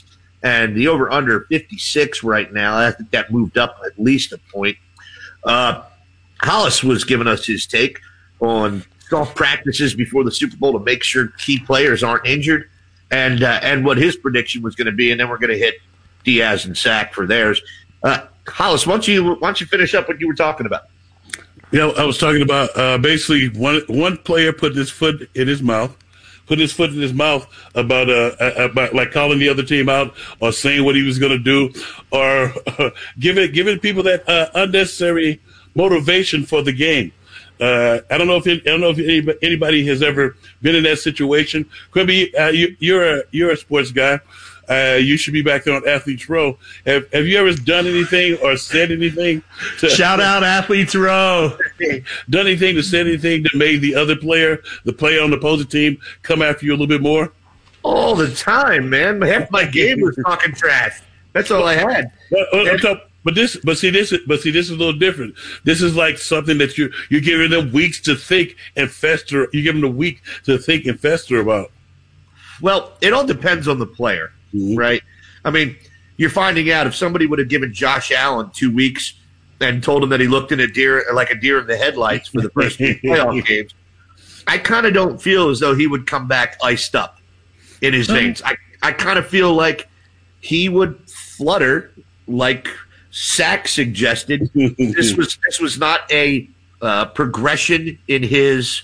and the over-under 56 right now. I think that moved up at least a point. Hollis was giving us his take on soft practices before the Super Bowl to make sure key players aren't injured, and what his prediction was going to be, and then we're going to hit Diaz and Sack for theirs. Hollis, why don't you finish up what you were talking about? Yeah, I was talking about basically one player put his foot in his mouth about like calling the other team out or saying what he was going to do, or giving people that unnecessary motivation for the game. I don't know if anybody has ever been in that situation. Quimby, you're a sports guy. You should be back there on Athletes Row. Have you ever done anything or said anything? Shout out Athletes Row. Done anything to say anything that made the other player, the player on the opposing team, come after you a little bit more? All the time, man. Half my game was talking trash. That's all I had. But this is a little different. This is like something that you're giving them weeks to think and fester. You give them a week to think and fester about. Well, it all depends on the player, right? I mean, you're finding out if somebody would have given Josh Allen 2 weeks and told him that he looked in a deer in the headlights for the first two playoff games, I kind of don't feel as though he would come back iced up in his veins. I kind of feel like he would flutter like Sack suggested. This was not a progression in his.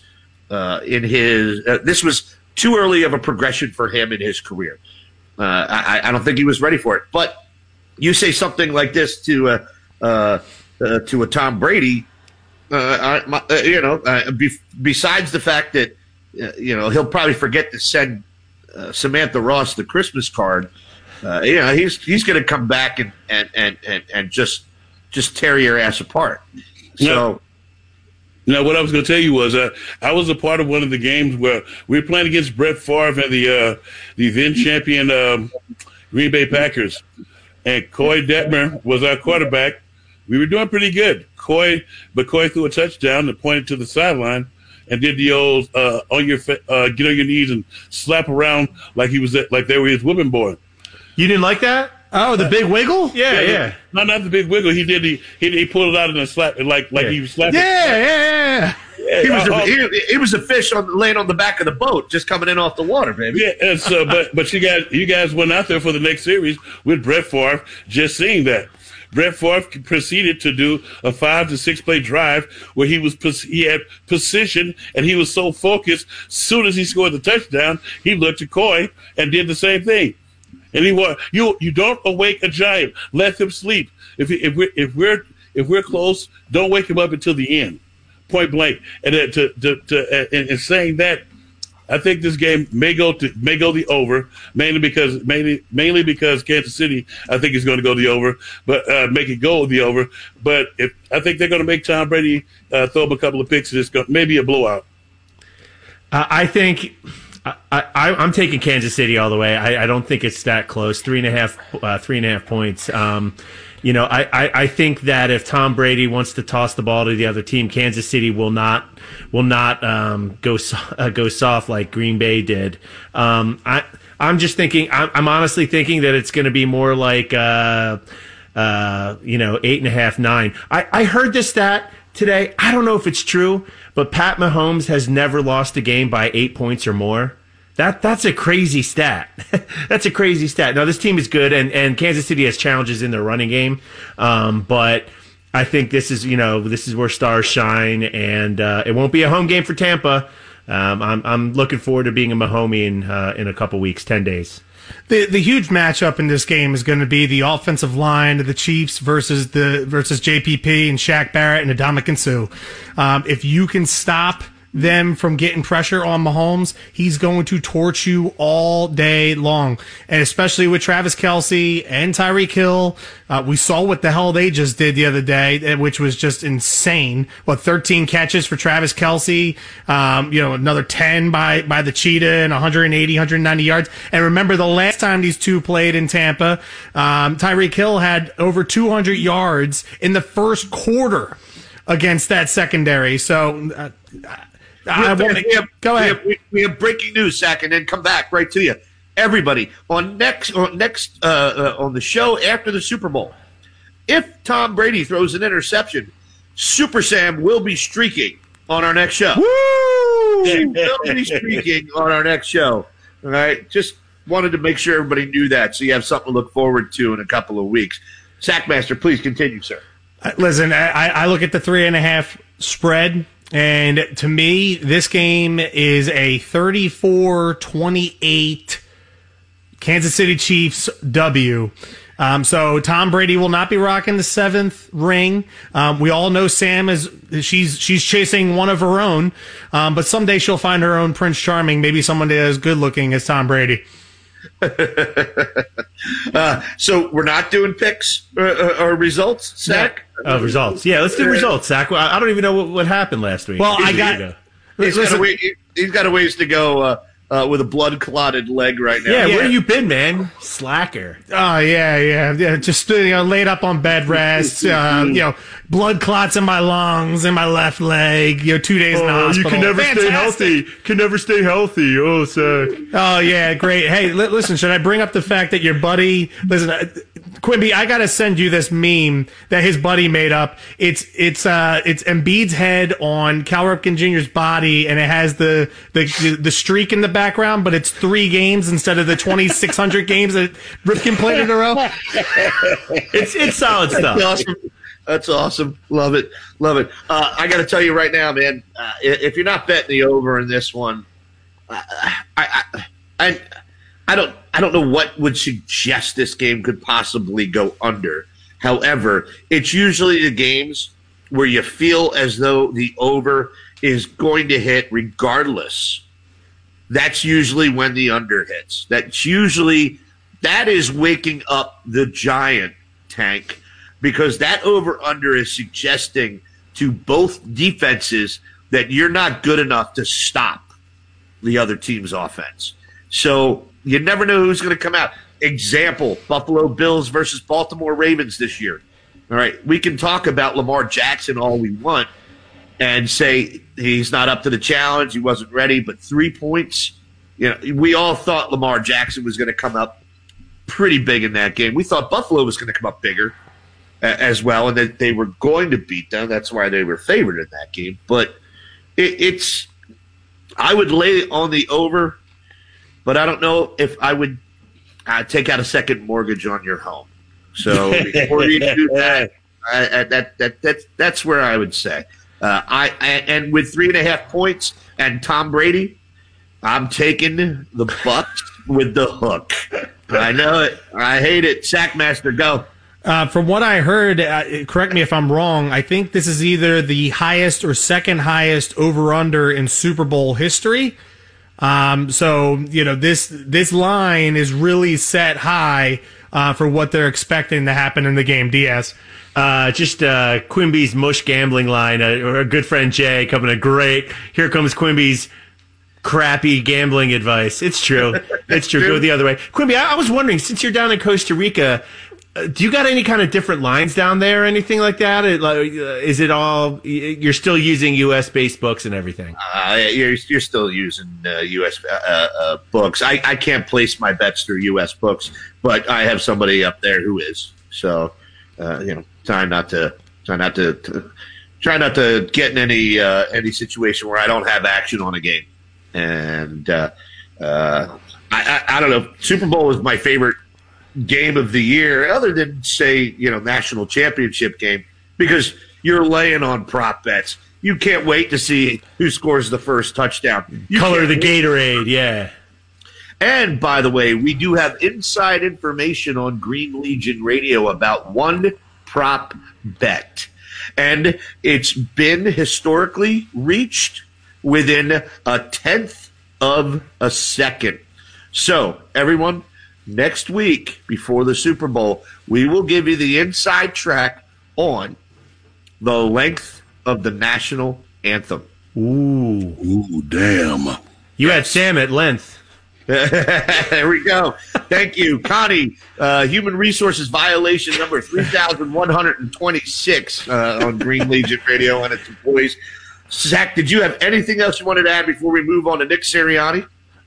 This was too early of a progression for him in his career. I don't think he was ready for it. But you say something like this to a Tom Brady, besides the fact that he'll probably forget to send Samantha Ross the Christmas card. He's going to come back and just tear your ass apart. So. Now, what I was going to tell you was I was a part of one of the games where we were playing against Brett Favre and the then champion Green Bay Packers, and Coy Detmer was our quarterback. We were doing pretty good. Coy threw a touchdown and pointed to the sideline and did the old get on your knees and slap around like they were his whipping boy. You didn't like that? Oh, the big wiggle? Yeah. No, not the big wiggle. He did. He pulled it out in a slap, like he was slapping. Yeah. He was a fish laying on the back of the boat, just coming in off the water, baby. Yeah, and so, but you guys went out there for the next series with Brett Favre. Just seeing that, Brett Favre proceeded to do a 5 to 6 play drive where he had precision and he was so focused. As soon as he scored the touchdown, he looked at Coy and did the same thing. And you don't awake a giant. Let him sleep. If we're close, don't wake him up until the end, point blank. And in saying that, I think this game may go the over, mainly because Kansas City, I think, is going to go the over, but make it go the over. But I think they're going to make Tom Brady throw up a couple of picks. It's maybe a blowout. I think. I'm taking Kansas City all the way. I don't think it's that close. 3.5 points. I think that if Tom Brady wants to toss the ball to the other team, Kansas City will not go soft like Green Bay did. I'm just thinking. I'm honestly thinking that it's going to be more like 8.5, 9. I heard this stat today. I don't know if it's true, but Pat Mahomes has never lost a game by 8 points or more. That's a crazy stat. That's a crazy stat. Now, this team is good, and Kansas City has challenges in their running game, but I think this is where stars shine, and it won't be a home game for Tampa. I'm looking forward to being a Mahomie in a couple weeks, 10 days. The huge matchup in this game is going to be the offensive line of the Chiefs versus JPP and Shaq Barrett and Ndamukong Suh. If you can stop them from getting pressure on Mahomes, he's going to torch you all day long. And especially with Travis Kelce and Tyreek Hill, we saw what the hell they just did the other day, which was just insane. 13 catches for Travis Kelce, another 10 by the Cheetah and 180, 190 yards. And remember the last time these two played in Tampa, Tyreek Hill had over 200 yards in the first quarter against that secondary. So, go ahead. We have breaking news, Zach, and then come back right to you. everybody on on the show after the Super Bowl. If Tom Brady throws an interception, Super Sam will be streaking on our next show. Woo! She will be streaking on our next show. All right, just wanted to make sure everybody knew that, so you have something to look forward to in a couple of weeks. Sackmaster, please continue, sir. Listen, I look at the 3.5 spread, and to me, this game is a 34-28 Kansas City Chiefs W. So Tom Brady will not be rocking the 7th ring. We all know Sam she's chasing one of her own, but someday she'll find her own Prince Charming, maybe someone as good looking as Tom Brady. So we're not doing picks or results, Zach? Results. Yeah, let's do results, Zach. I don't even know what happened last week. Well, he's got a ways to go with a blood-clotted leg right now. Yeah, where you been, man? Slacker. Oh, yeah. Just laid up on bed rest, blood clots in my lungs and my left leg, 2 days in the hospital. You can never stay healthy. Can never stay healthy. Oh, Zach. Oh, yeah, great. Hey, listen, should I bring up the fact that your buddy, Quimby, I gotta send you this meme that his buddy made up. It's Embiid's head on Cal Ripken Jr.'s body, and it has the streak in the background, but it's 3 games instead of the 2,600 games that Ripken played in a row. It's solid stuff. That's awesome. Love it. I got to tell you right now, man. If you're not betting the over in this one, I don't know what would suggest this game could possibly go under. However, it's usually the games where you feel as though the over is going to hit regardless. That's usually when the under hits. That is waking up the giant tank, because that over-under is suggesting to both defenses that you're not good enough to stop the other team's offense. So you never know who's going to come out. Example, Buffalo Bills versus Baltimore Ravens this year. All right, we can talk about Lamar Jackson all we want and say he's not up to the challenge, he wasn't ready, but 3 points, we all thought Lamar Jackson was going to come up pretty big in that game. We thought Buffalo was going to come up bigger as well, and that they were going to beat them. That's why they were favored in that game. But I would lay on the over, but I don't know if I would take out a second mortgage on your home. So before you do that, that's where I would say. And with 3.5 points and Tom Brady, I'm taking the Bucs with the hook. I know it. I hate it. Sackmaster, go. From what I heard, correct me if I'm wrong, I think this is either the highest or second highest over-under in Super Bowl history. So, this line is really set high for what they're expecting to happen in the game. Diaz. Just Quimby's mush gambling line, or a good friend Jay coming a great. Here comes Quimby's crappy gambling advice. It's true. It's true. Go the other way. Quimby, I was wondering, since you're down in Costa Rica, do you got any kind of different lines down there or anything like that? Is it all, you're still using U.S.-based books and everything? You're still using U.S. books. I can't place my bets through U.S. books, but I have somebody up there who is. So, try not to get in any situation where I don't have action on a game. And I don't know. Super Bowl is my favorite game of the year, other than, say, national championship game, because you're laying on prop bets. You can't wait to see who scores the first touchdown. Color the Gatorade, yeah. And by the way, we do have inside information on Green Legion Radio about one prop bet, and it's been historically reached within a 1/10 of a second. So, everyone, next week, before the Super Bowl, we will give you the inside track on the length of the national anthem. Ooh, damn. You had Sam at length. There we go. Thank you. Connie, Human Resources violation number 3,126 on Green Legion Radio and its employees. Zach, did you have anything else you wanted to add before we move on to Nick Sirianni?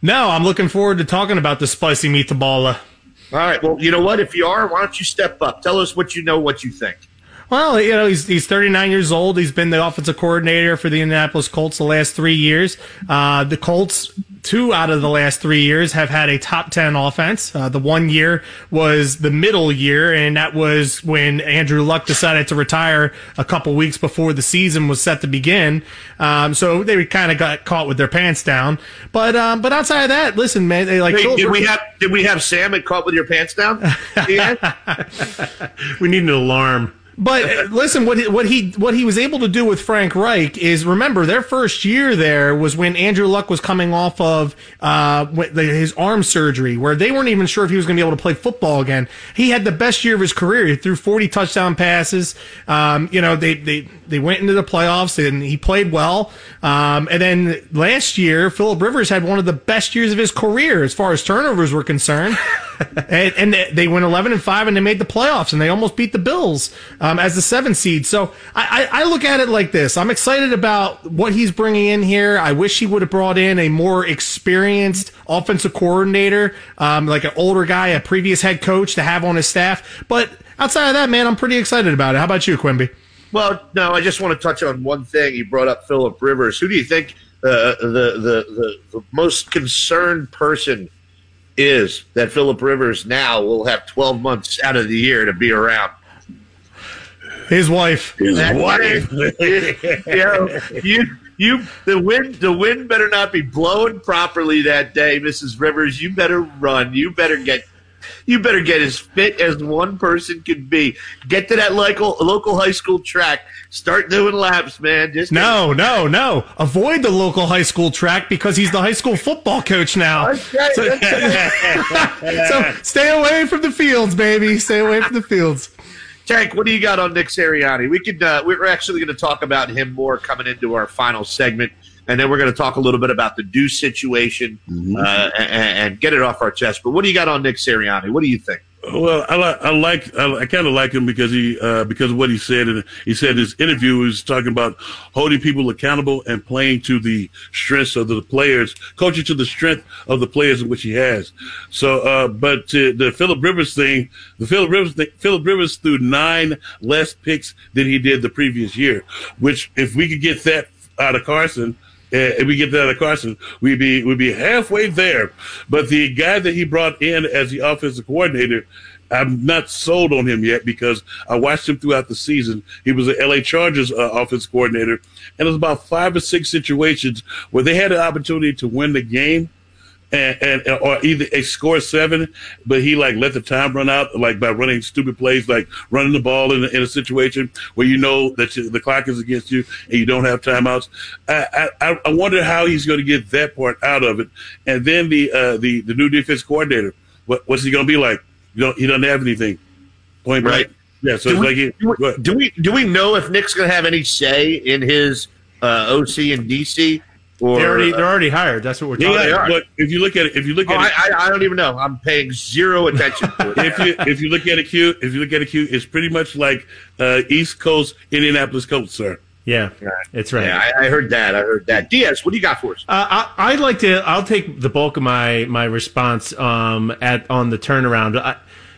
No, I'm looking forward to talking about the spicy meatball. All right. Well, you know what? If you are, why don't you step up? Tell us what you know, what you think. Well, he's 39 years old. He's been the offensive coordinator for the Indianapolis Colts the last 3 years. The Colts, 2 out of the last 3 years, have had a top 10 offense. The 1 year was the middle year, and that was when Andrew Luck decided to retire a couple weeks before the season was set to begin. So they kind of got caught with their pants down. But outside of that, listen, man, did we have Sam at caught with your pants down? Yeah. We need an alarm. But listen, what he was able to do with Frank Reich is, remember, their first year there was when Andrew Luck was coming off of his arm surgery, where they weren't even sure if he was going to be able to play football again. He had the best year of his career. He threw 40 touchdown passes. They went into the playoffs and he played well. And then last year, Phillip Rivers had one of the best years of his career as far as turnovers were concerned. and they went 11-5 and they made the playoffs and they almost beat the Bills as the 7th seed. So I look at it like this. I'm excited about what he's bringing in here. I wish he would have brought in a more experienced offensive coordinator, like an older guy, a previous head coach to have on his staff. But outside of that, man, I'm pretty excited about it. How about you, Quimby? Well, no, I just want to touch on one thing. You brought up Phillip Rivers. Who do you think the most concerned person is that Phillip Rivers now will have 12 months out of the year to be around? His wife. The wind better not be blowing properly that day, Mrs. Rivers. You better run. You better get as fit as one person can be. Get to that local high school track. Start doing laps, man. No. Avoid the local high school track because he's the high school football coach now. Okay. So stay away from the fields, baby. Stay away from the fields. Tank, what do you got on Nick Sirianni? We're actually going to talk about him more coming into our final segment, and then we're going to talk a little bit about the Deuce situation and get it off our chest. But what do you got on Nick Sirianni? What do you think? Well, I kind of like him because of what he said, and he said in his interview he was talking about holding people accountable and playing to the strengths of the players, coaching to the strength of the players in which he has. So, but the Phillip Rivers thing, Phillip Rivers threw 9 less picks than he did the previous year. Which, if we could get that out of Carson. If we get that out of Carson, we'd be halfway there. But the guy that he brought in as the offensive coordinator, I'm not sold on him yet because I watched him throughout the season. He was an LA Chargers offensive coordinator, and it was about 5 or 6 situations where they had an opportunity to win the game, or either a score 7, but he let the time run out by running stupid plays, like running the ball in a situation where you know that the clock is against you and you don't have timeouts. I wonder how he's going to get that part out of it. And then the new defense coordinator, what's he going to be like? He doesn't have anything. Point blank. Right. Yeah. So do we know if Nick's going to have any say in his OC and DC? They're already hired. That's what we're talking about. But if you look at it, I don't even know. I'm paying zero attention to it. if you look at it, it's pretty much like East Coast Indianapolis Colts, sir. Yeah, it's right. Yeah, I heard that. Diaz, what do you got for us? I'll take the bulk of my response on the turnaround.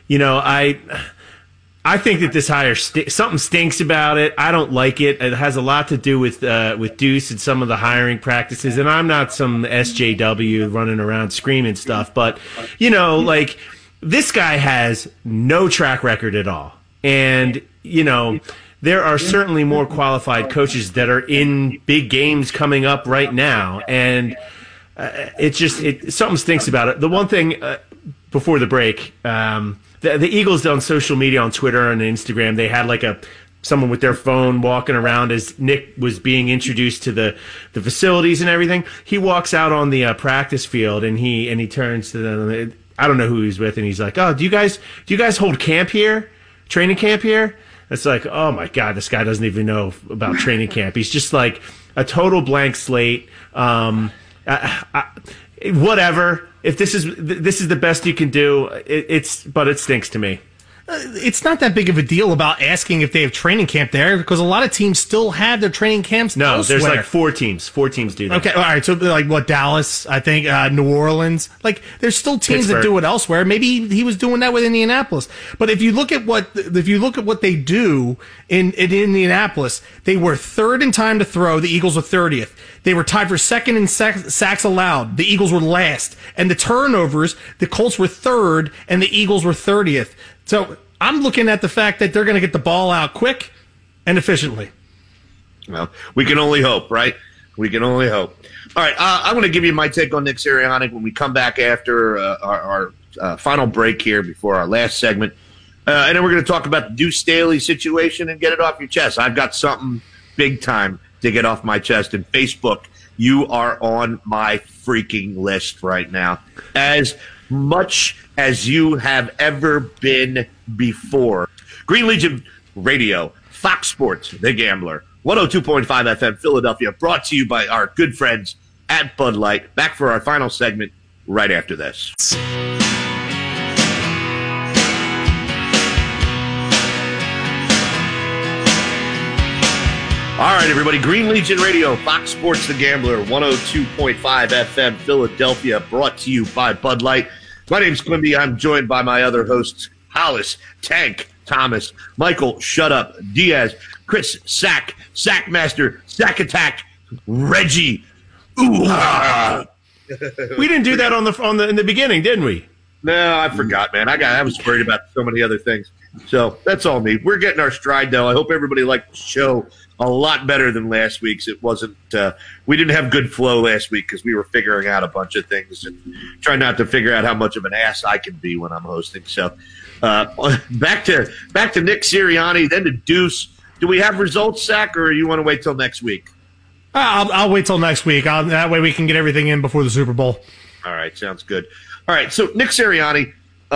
I think that this hire something stinks about it. I don't like it. It has a lot to do with Deuce and some of the hiring practices. And I'm not some SJW running around screaming stuff, but this guy has no track record at all. And there are certainly more qualified coaches that are in big games coming up right now, and something stinks about it. The one thing before the break. The Eagles on social media, on Twitter and Instagram, they had someone with their phone walking around as Nick was being introduced to the facilities and everything. He walks out on the practice field and he turns to them. I don't know who he's with, and he's like, "Oh, do you guys hold camp here? Training camp here?" It's like, oh my God, this guy doesn't even know about training camp. He's just like a total blank slate. Whatever. If this is the best you can do, but it stinks to me. it's not that big of a deal about asking if they have training camp there because a lot of teams still have their training camps No, elsewhere. there's like 4 teams. 4 teams do that. Okay, all right. So like what, Dallas, I think, New Orleans. Like there's still teams that do it elsewhere. Maybe he was doing that with Indianapolis. But if you look at what they do in Indianapolis, they were third in time to throw. The Eagles were 30th. They were tied for second in sacks allowed. The Eagles were last. And the turnovers, the Colts were third and the Eagles were 30th. So I'm looking at the fact that they're going to get the ball out quick and efficiently. Well, we can only hope, right? We can only hope. All right, I'm going to give you my take on Nick Sirianni when we come back after our final break here before our last segment. And then we're going to talk about the Deuce Staley situation and get it off your chest. I've got something big time to get off my chest. And Facebook, you are on my freaking list right now. As much as you have ever been before. Green Legion Radio, Fox Sports, The Gambler, 102.5 FM, Philadelphia, brought to you by our good friends at Bud Light. Back for our final segment right after this. All right, everybody. Green Legion Radio, Fox Sports, The Gambler, 102.5 FM, Philadelphia, brought to you by Bud Light. My name's Quimby. I'm joined by my other hosts, Hollis, Tank, Thomas, Michael, Shut Up, Diaz, Chris, Sack, Sackmaster, Sack Attack, Reggie. Ooh. We didn't do that in the beginning, didn't we? No, I forgot, man. I was worried about so many other things. So that's all me. We're getting our stride, though. I hope everybody liked the show a lot better than last week's. It wasn't. We didn't have good flow last week because we were figuring out a bunch of things and trying not to figure out how much of an ass I can be when I'm hosting. So back to Nick Sirianni, then to Deuce. Do we have results, Zach, or you want to wait till next week? I'll wait till next week. That way we can get everything in before the Super Bowl. All right, sounds good. All right, so Nick Sirianni,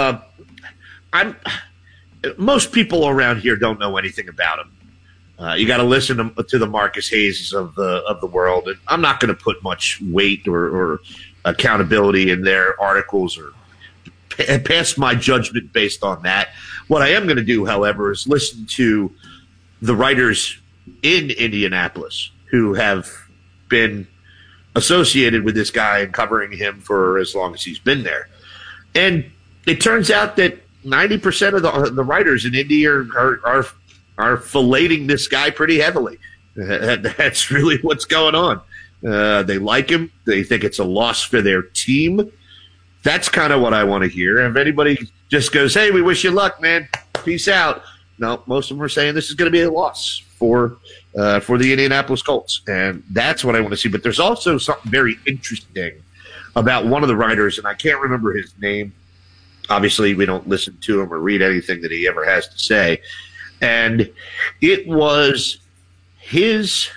most people around here don't know anything about him. You got to listen to the Marcus Hayes of the world, and I'm not going to put much weight or accountability in their articles or pass my judgment based on that. What I am going to do, however, is listen to the writers in Indianapolis who have been associated with this guy and covering him for as long as he's been there. And it turns out that 90% of the writers in Indy are filleting this guy pretty heavily. That's really what's going on. They like him. They think it's a loss for their team. That's kind of what I want to hear. If anybody just goes, hey, we wish you luck, man. Peace out. No, most of them are saying this is going to be a loss for the Indianapolis Colts. And that's what I want to see. But there's also something very interesting about one of the writers, and I can't remember his name. Obviously, we don't listen to him or read anything that he ever has to say. And it was his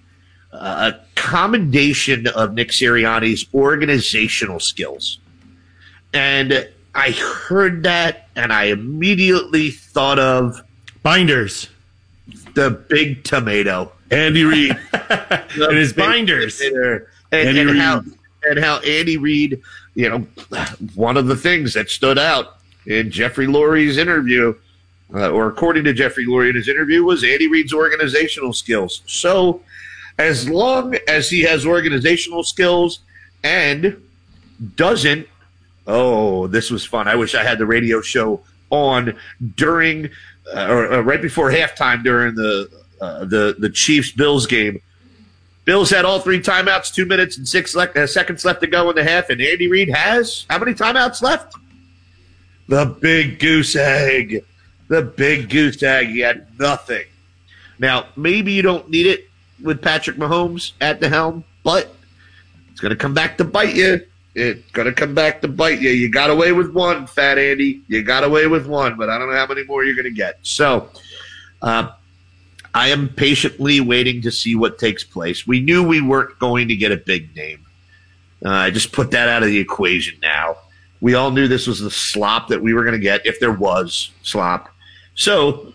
commendation of Nick Sirianni's organizational skills. And I heard that, and I immediately thought of Binders. The big tomato. Andy Reid. And his binders. And how Andy Reid, one of the things that stood out in Jeffrey Lurie's interview, or according to Jeffrey Lurie in his interview, was Andy Reid's organizational skills. So as long as he has organizational skills and doesn't, this was fun. I wish I had the radio show on during or right before halftime during the Chiefs-Bills game. Bills had all 3 timeouts, 2 minutes and 6 seconds left to go in the half, and Andy Reid has how many timeouts left? The big goose egg. The big goose egg. He had nothing. Now, maybe you don't need it with Patrick Mahomes at the helm, but it's going to come back to bite you. It's going to come back to bite you. You got away with one, Fat Andy. You got away with one, but I don't know how many more you're going to get. So I am patiently waiting to see what takes place. We knew we weren't going to get a big name. I just put that out of the equation now. We all knew this was the slop that we were going to get, if there was slop. So,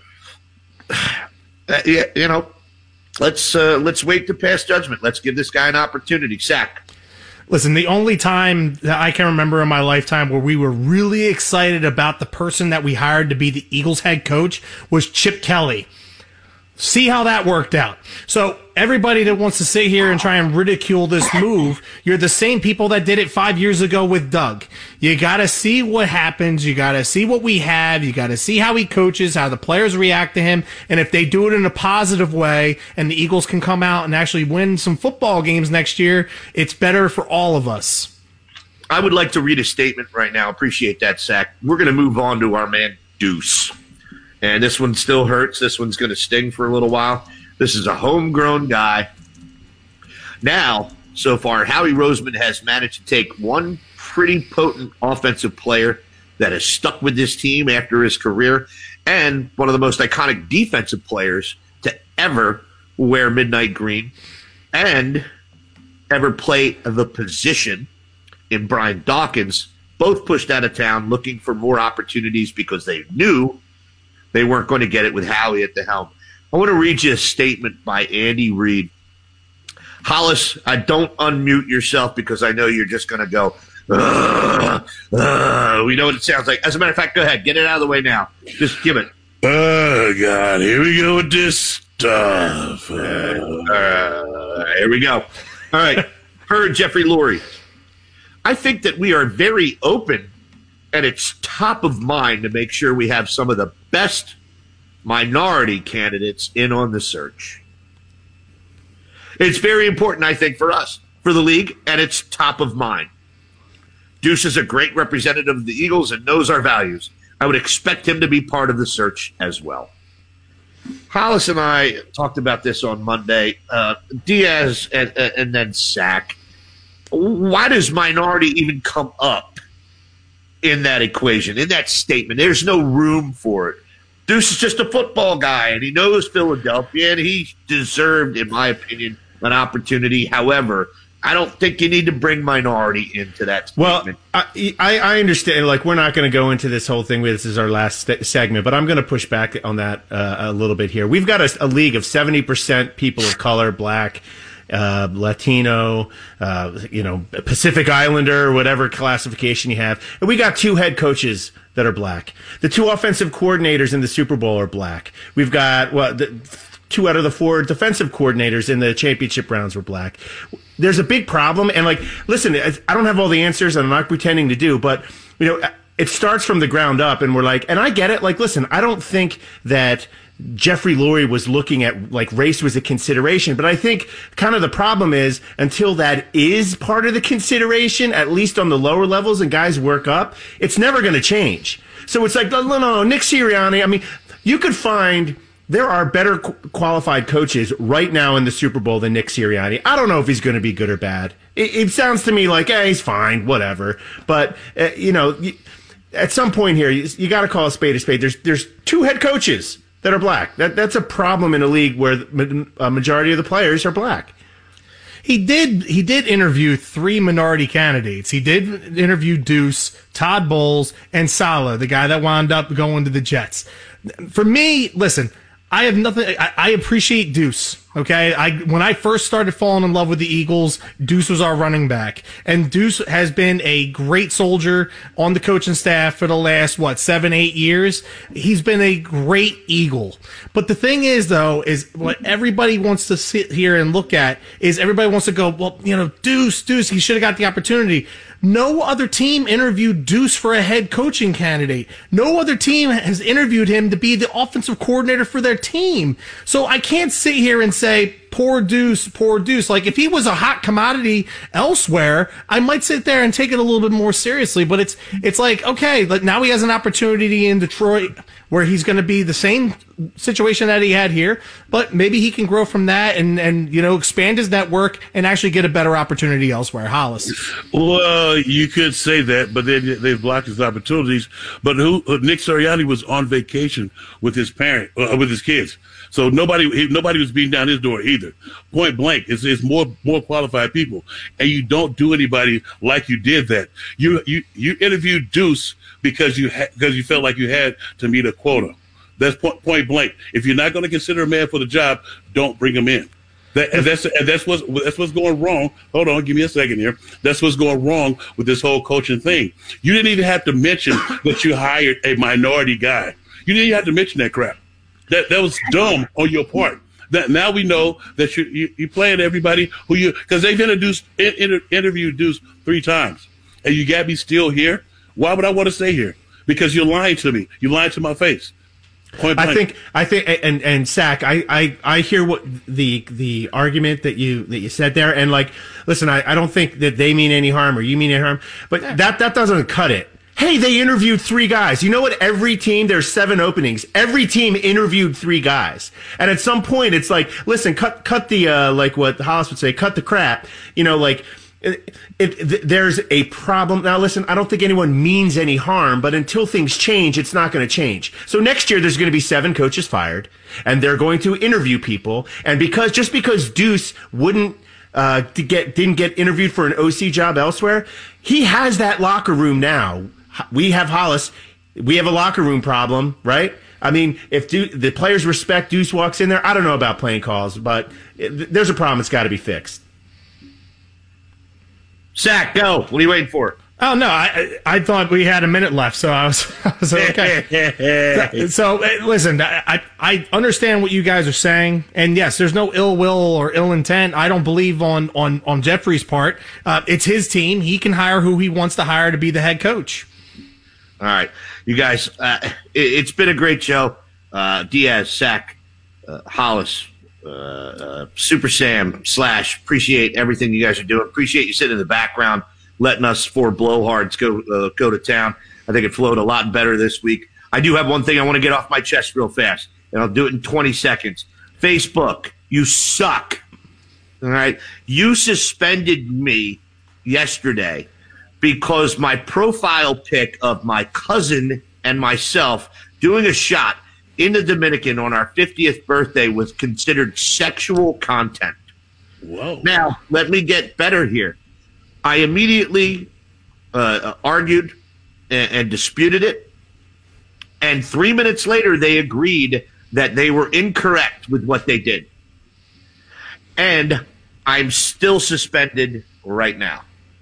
let's wait to pass judgment. Let's give this guy an opportunity. Sack. Listen, the only time that I can remember in my lifetime where we were really excited about the person that we hired to be the Eagles head coach was Chip Kelly. See how that worked out. So everybody that wants to sit here and try and ridicule this move, you're the same people that did it 5 years ago with Doug. You got to see what happens. You got to see what we have. You got to see how he coaches, how the players react to him. And if they do it in a positive way and the Eagles can come out and actually win some football games next year, it's better for all of us. I would like to read a statement right now. Appreciate that, Zach. We're going to move on to our man Deuce. And this one still hurts. This one's going to sting for a little while. This is a homegrown guy. Now, so far, Howie Roseman has managed to take one pretty potent offensive player that has stuck with this team after his career and one of the most iconic defensive players to ever wear midnight green and ever play the position in Brian Dawkins, both pushed out of town looking for more opportunities because they knew they weren't going to get it with Howie at the helm. I want to read you a statement by Andy Reid. Hollis, don't unmute yourself because I know you're just going to go, we know what it sounds like. As a matter of fact, go ahead. Get it out of the way now. Just give it. Oh, God. Here we go with this stuff. Here we go. All right. Per Jeffrey Lurie, I think that we are very open and it's top of mind to make sure we have some of the best minority candidates in on the search. It's very important, I think, for us, for the league, and it's top of mind. Deuce is a great representative of the Eagles and knows our values. I would expect him to be part of the search as well. Hollis and I talked about this on Monday. Diaz and then Sack. Why does minority even come up in that equation, in that statement? There's no room for it. Deuce is just a football guy, and he knows Philadelphia, and he deserved, in my opinion, an opportunity. However, I don't think you need to bring minority into that statement. Well, I understand. Like, we're not going to go into this whole thing. This is our last segment, but I'm going to push back on that a little bit here. We've got a league of 70% people of color, black, Latino, Pacific Islander, whatever classification you have. And we got 2 head coaches that are black. The 2 offensive coordinators in the Super Bowl are black. We've got, 2 out of the 4 defensive coordinators in the championship rounds were black. There's a big problem. And listen, I don't have all the answers and I'm not pretending to do, but, it starts from the ground up and we're like, and I get it. Listen, I don't think that Jeffrey Lurie was looking at race was a consideration, but I think kind of the problem is until that is part of the consideration, at least on the lower levels and guys work up, it's never going to change. So it's no, Nick Sirianni. I mean, you could find there are better qualified coaches right now in the Super Bowl than Nick Sirianni. I don't know if he's going to be good or bad. It sounds to me like, he's fine, whatever. But, at some point here, you got to call a spade a spade. There's 2 head coaches that are black. That's a problem in a league where a majority of the players are black. He did interview 3 minority candidates. He did interview Deuce, Todd Bowles, and Saleh, the guy that wound up going to the Jets. For me, listen, I have nothing. I appreciate Deuce. Okay, when I first started falling in love with the Eagles, Deuce was our running back, and Deuce has been a great soldier on the coaching staff for the last 7-8 years. He's been a great Eagle. But the thing is, though, is what everybody wants to sit here and look at is everybody wants to go, Deuce, he should have got the opportunity. No other team interviewed Deuce for a head coaching candidate. No other team has interviewed him to be the offensive coordinator for their team. So I can't sit here and say, poor Deuce, poor Deuce. If he was a hot commodity elsewhere, I might sit there and take it a little bit more seriously. But it's okay, now he has an opportunity in Detroit where he's going to be the same situation that he had here, but maybe he can grow from that and expand his network and actually get a better opportunity elsewhere. Hollis. Well, you could say that, but then they've blocked his opportunities. But Nick Sirianni was on vacation with his with his kids. So nobody was beating down his door either. Point blank, it's more qualified people, and you don't do anybody like you did that. You interviewed Deuce because you felt like you had to meet a quota. That's point blank. If you're not going to consider a man for the job, don't bring him in. That's what's going wrong. Hold on, give me a second here. That's what's going wrong with this whole coaching thing. You didn't even have to mention that you hired a minority guy. You didn't even have to mention that crap. That was dumb on your part. That now we know that you playing everybody who you, because they've interviewed Deuce 3 times, and you got me still here. Why would I want to stay here? Because you're lying to me. You're lying to my face. I think, and Sack, I hear what the argument that you said there, and like, listen, I don't think that they mean any harm or you mean any harm, but that doesn't cut it. Hey, they interviewed 3 guys. You know what? Every team, there's 7 openings. Every team interviewed 3 guys. And at some point, it's like, listen, cut the, like what Hollis would say, cut the crap. You know, like, there's a problem. Now, listen, I don't think anyone means any harm, but until things change, it's not going to change. So next year, there's going to be 7 coaches fired, and they're going to interview people. And just because Deuce didn't get interviewed for an OC job elsewhere, he has that locker room now. We have Hollis. We have a locker room problem, right? I mean, if the players respect Deuce walks in there, I don't know about playing calls, but there's a problem. It's got to be fixed. Sack, go. What are you waiting for? Oh, no, I thought we had a minute left, so I was okay. So, listen, I understand what you guys are saying, and yes, there's no ill will or ill intent. I don't believe on Jeffrey's part. It's his team. He can hire who he wants to hire to be the head coach. All right, you guys, it's been a great show. Diaz, Sack, Hollis, Super Sam / appreciate everything you guys are doing. Appreciate you sitting in the background, letting us 4 blowhards go to town. I think it flowed a lot better this week. I do have one thing I want to get off my chest real fast, and I'll do it in 20 seconds. Facebook, you suck. All right? You suspended me yesterday because my profile pic of my cousin and myself doing a shot in the Dominican on our 50th birthday was considered sexual content. Whoa. Now, let me get better here. I immediately argued and disputed it. And 3 minutes later, they agreed that they were incorrect with what they did. And I'm still suspended right now.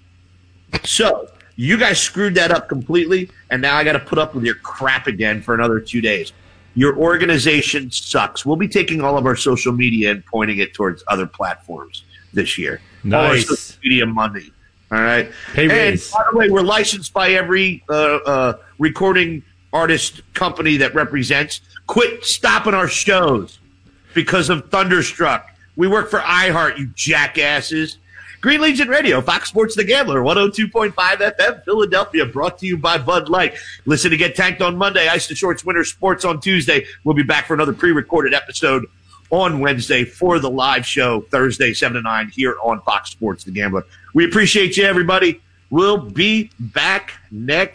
So you guys screwed that up completely, and now I got to put up with your crap again for another 2 days. Your organization sucks. We'll be taking all of our social media and pointing it towards other platforms this year. Nice. All our social media money. All right. Pay raise. And by the way, we're licensed by every recording artist company that represents. Quit stopping our shows because of Thunderstruck. We work for iHeart, you jackasses. Green Legion Radio, Fox Sports The Gambler, 102.5 FM, Philadelphia, brought to you by Bud Light. Listen to Get Tanked on Monday, Ice to Shorts Winter Sports on Tuesday. We'll be back for another pre-recorded episode on Wednesday for the live show Thursday, 7 to 9 here on Fox Sports The Gambler. We appreciate you, everybody. We'll be back next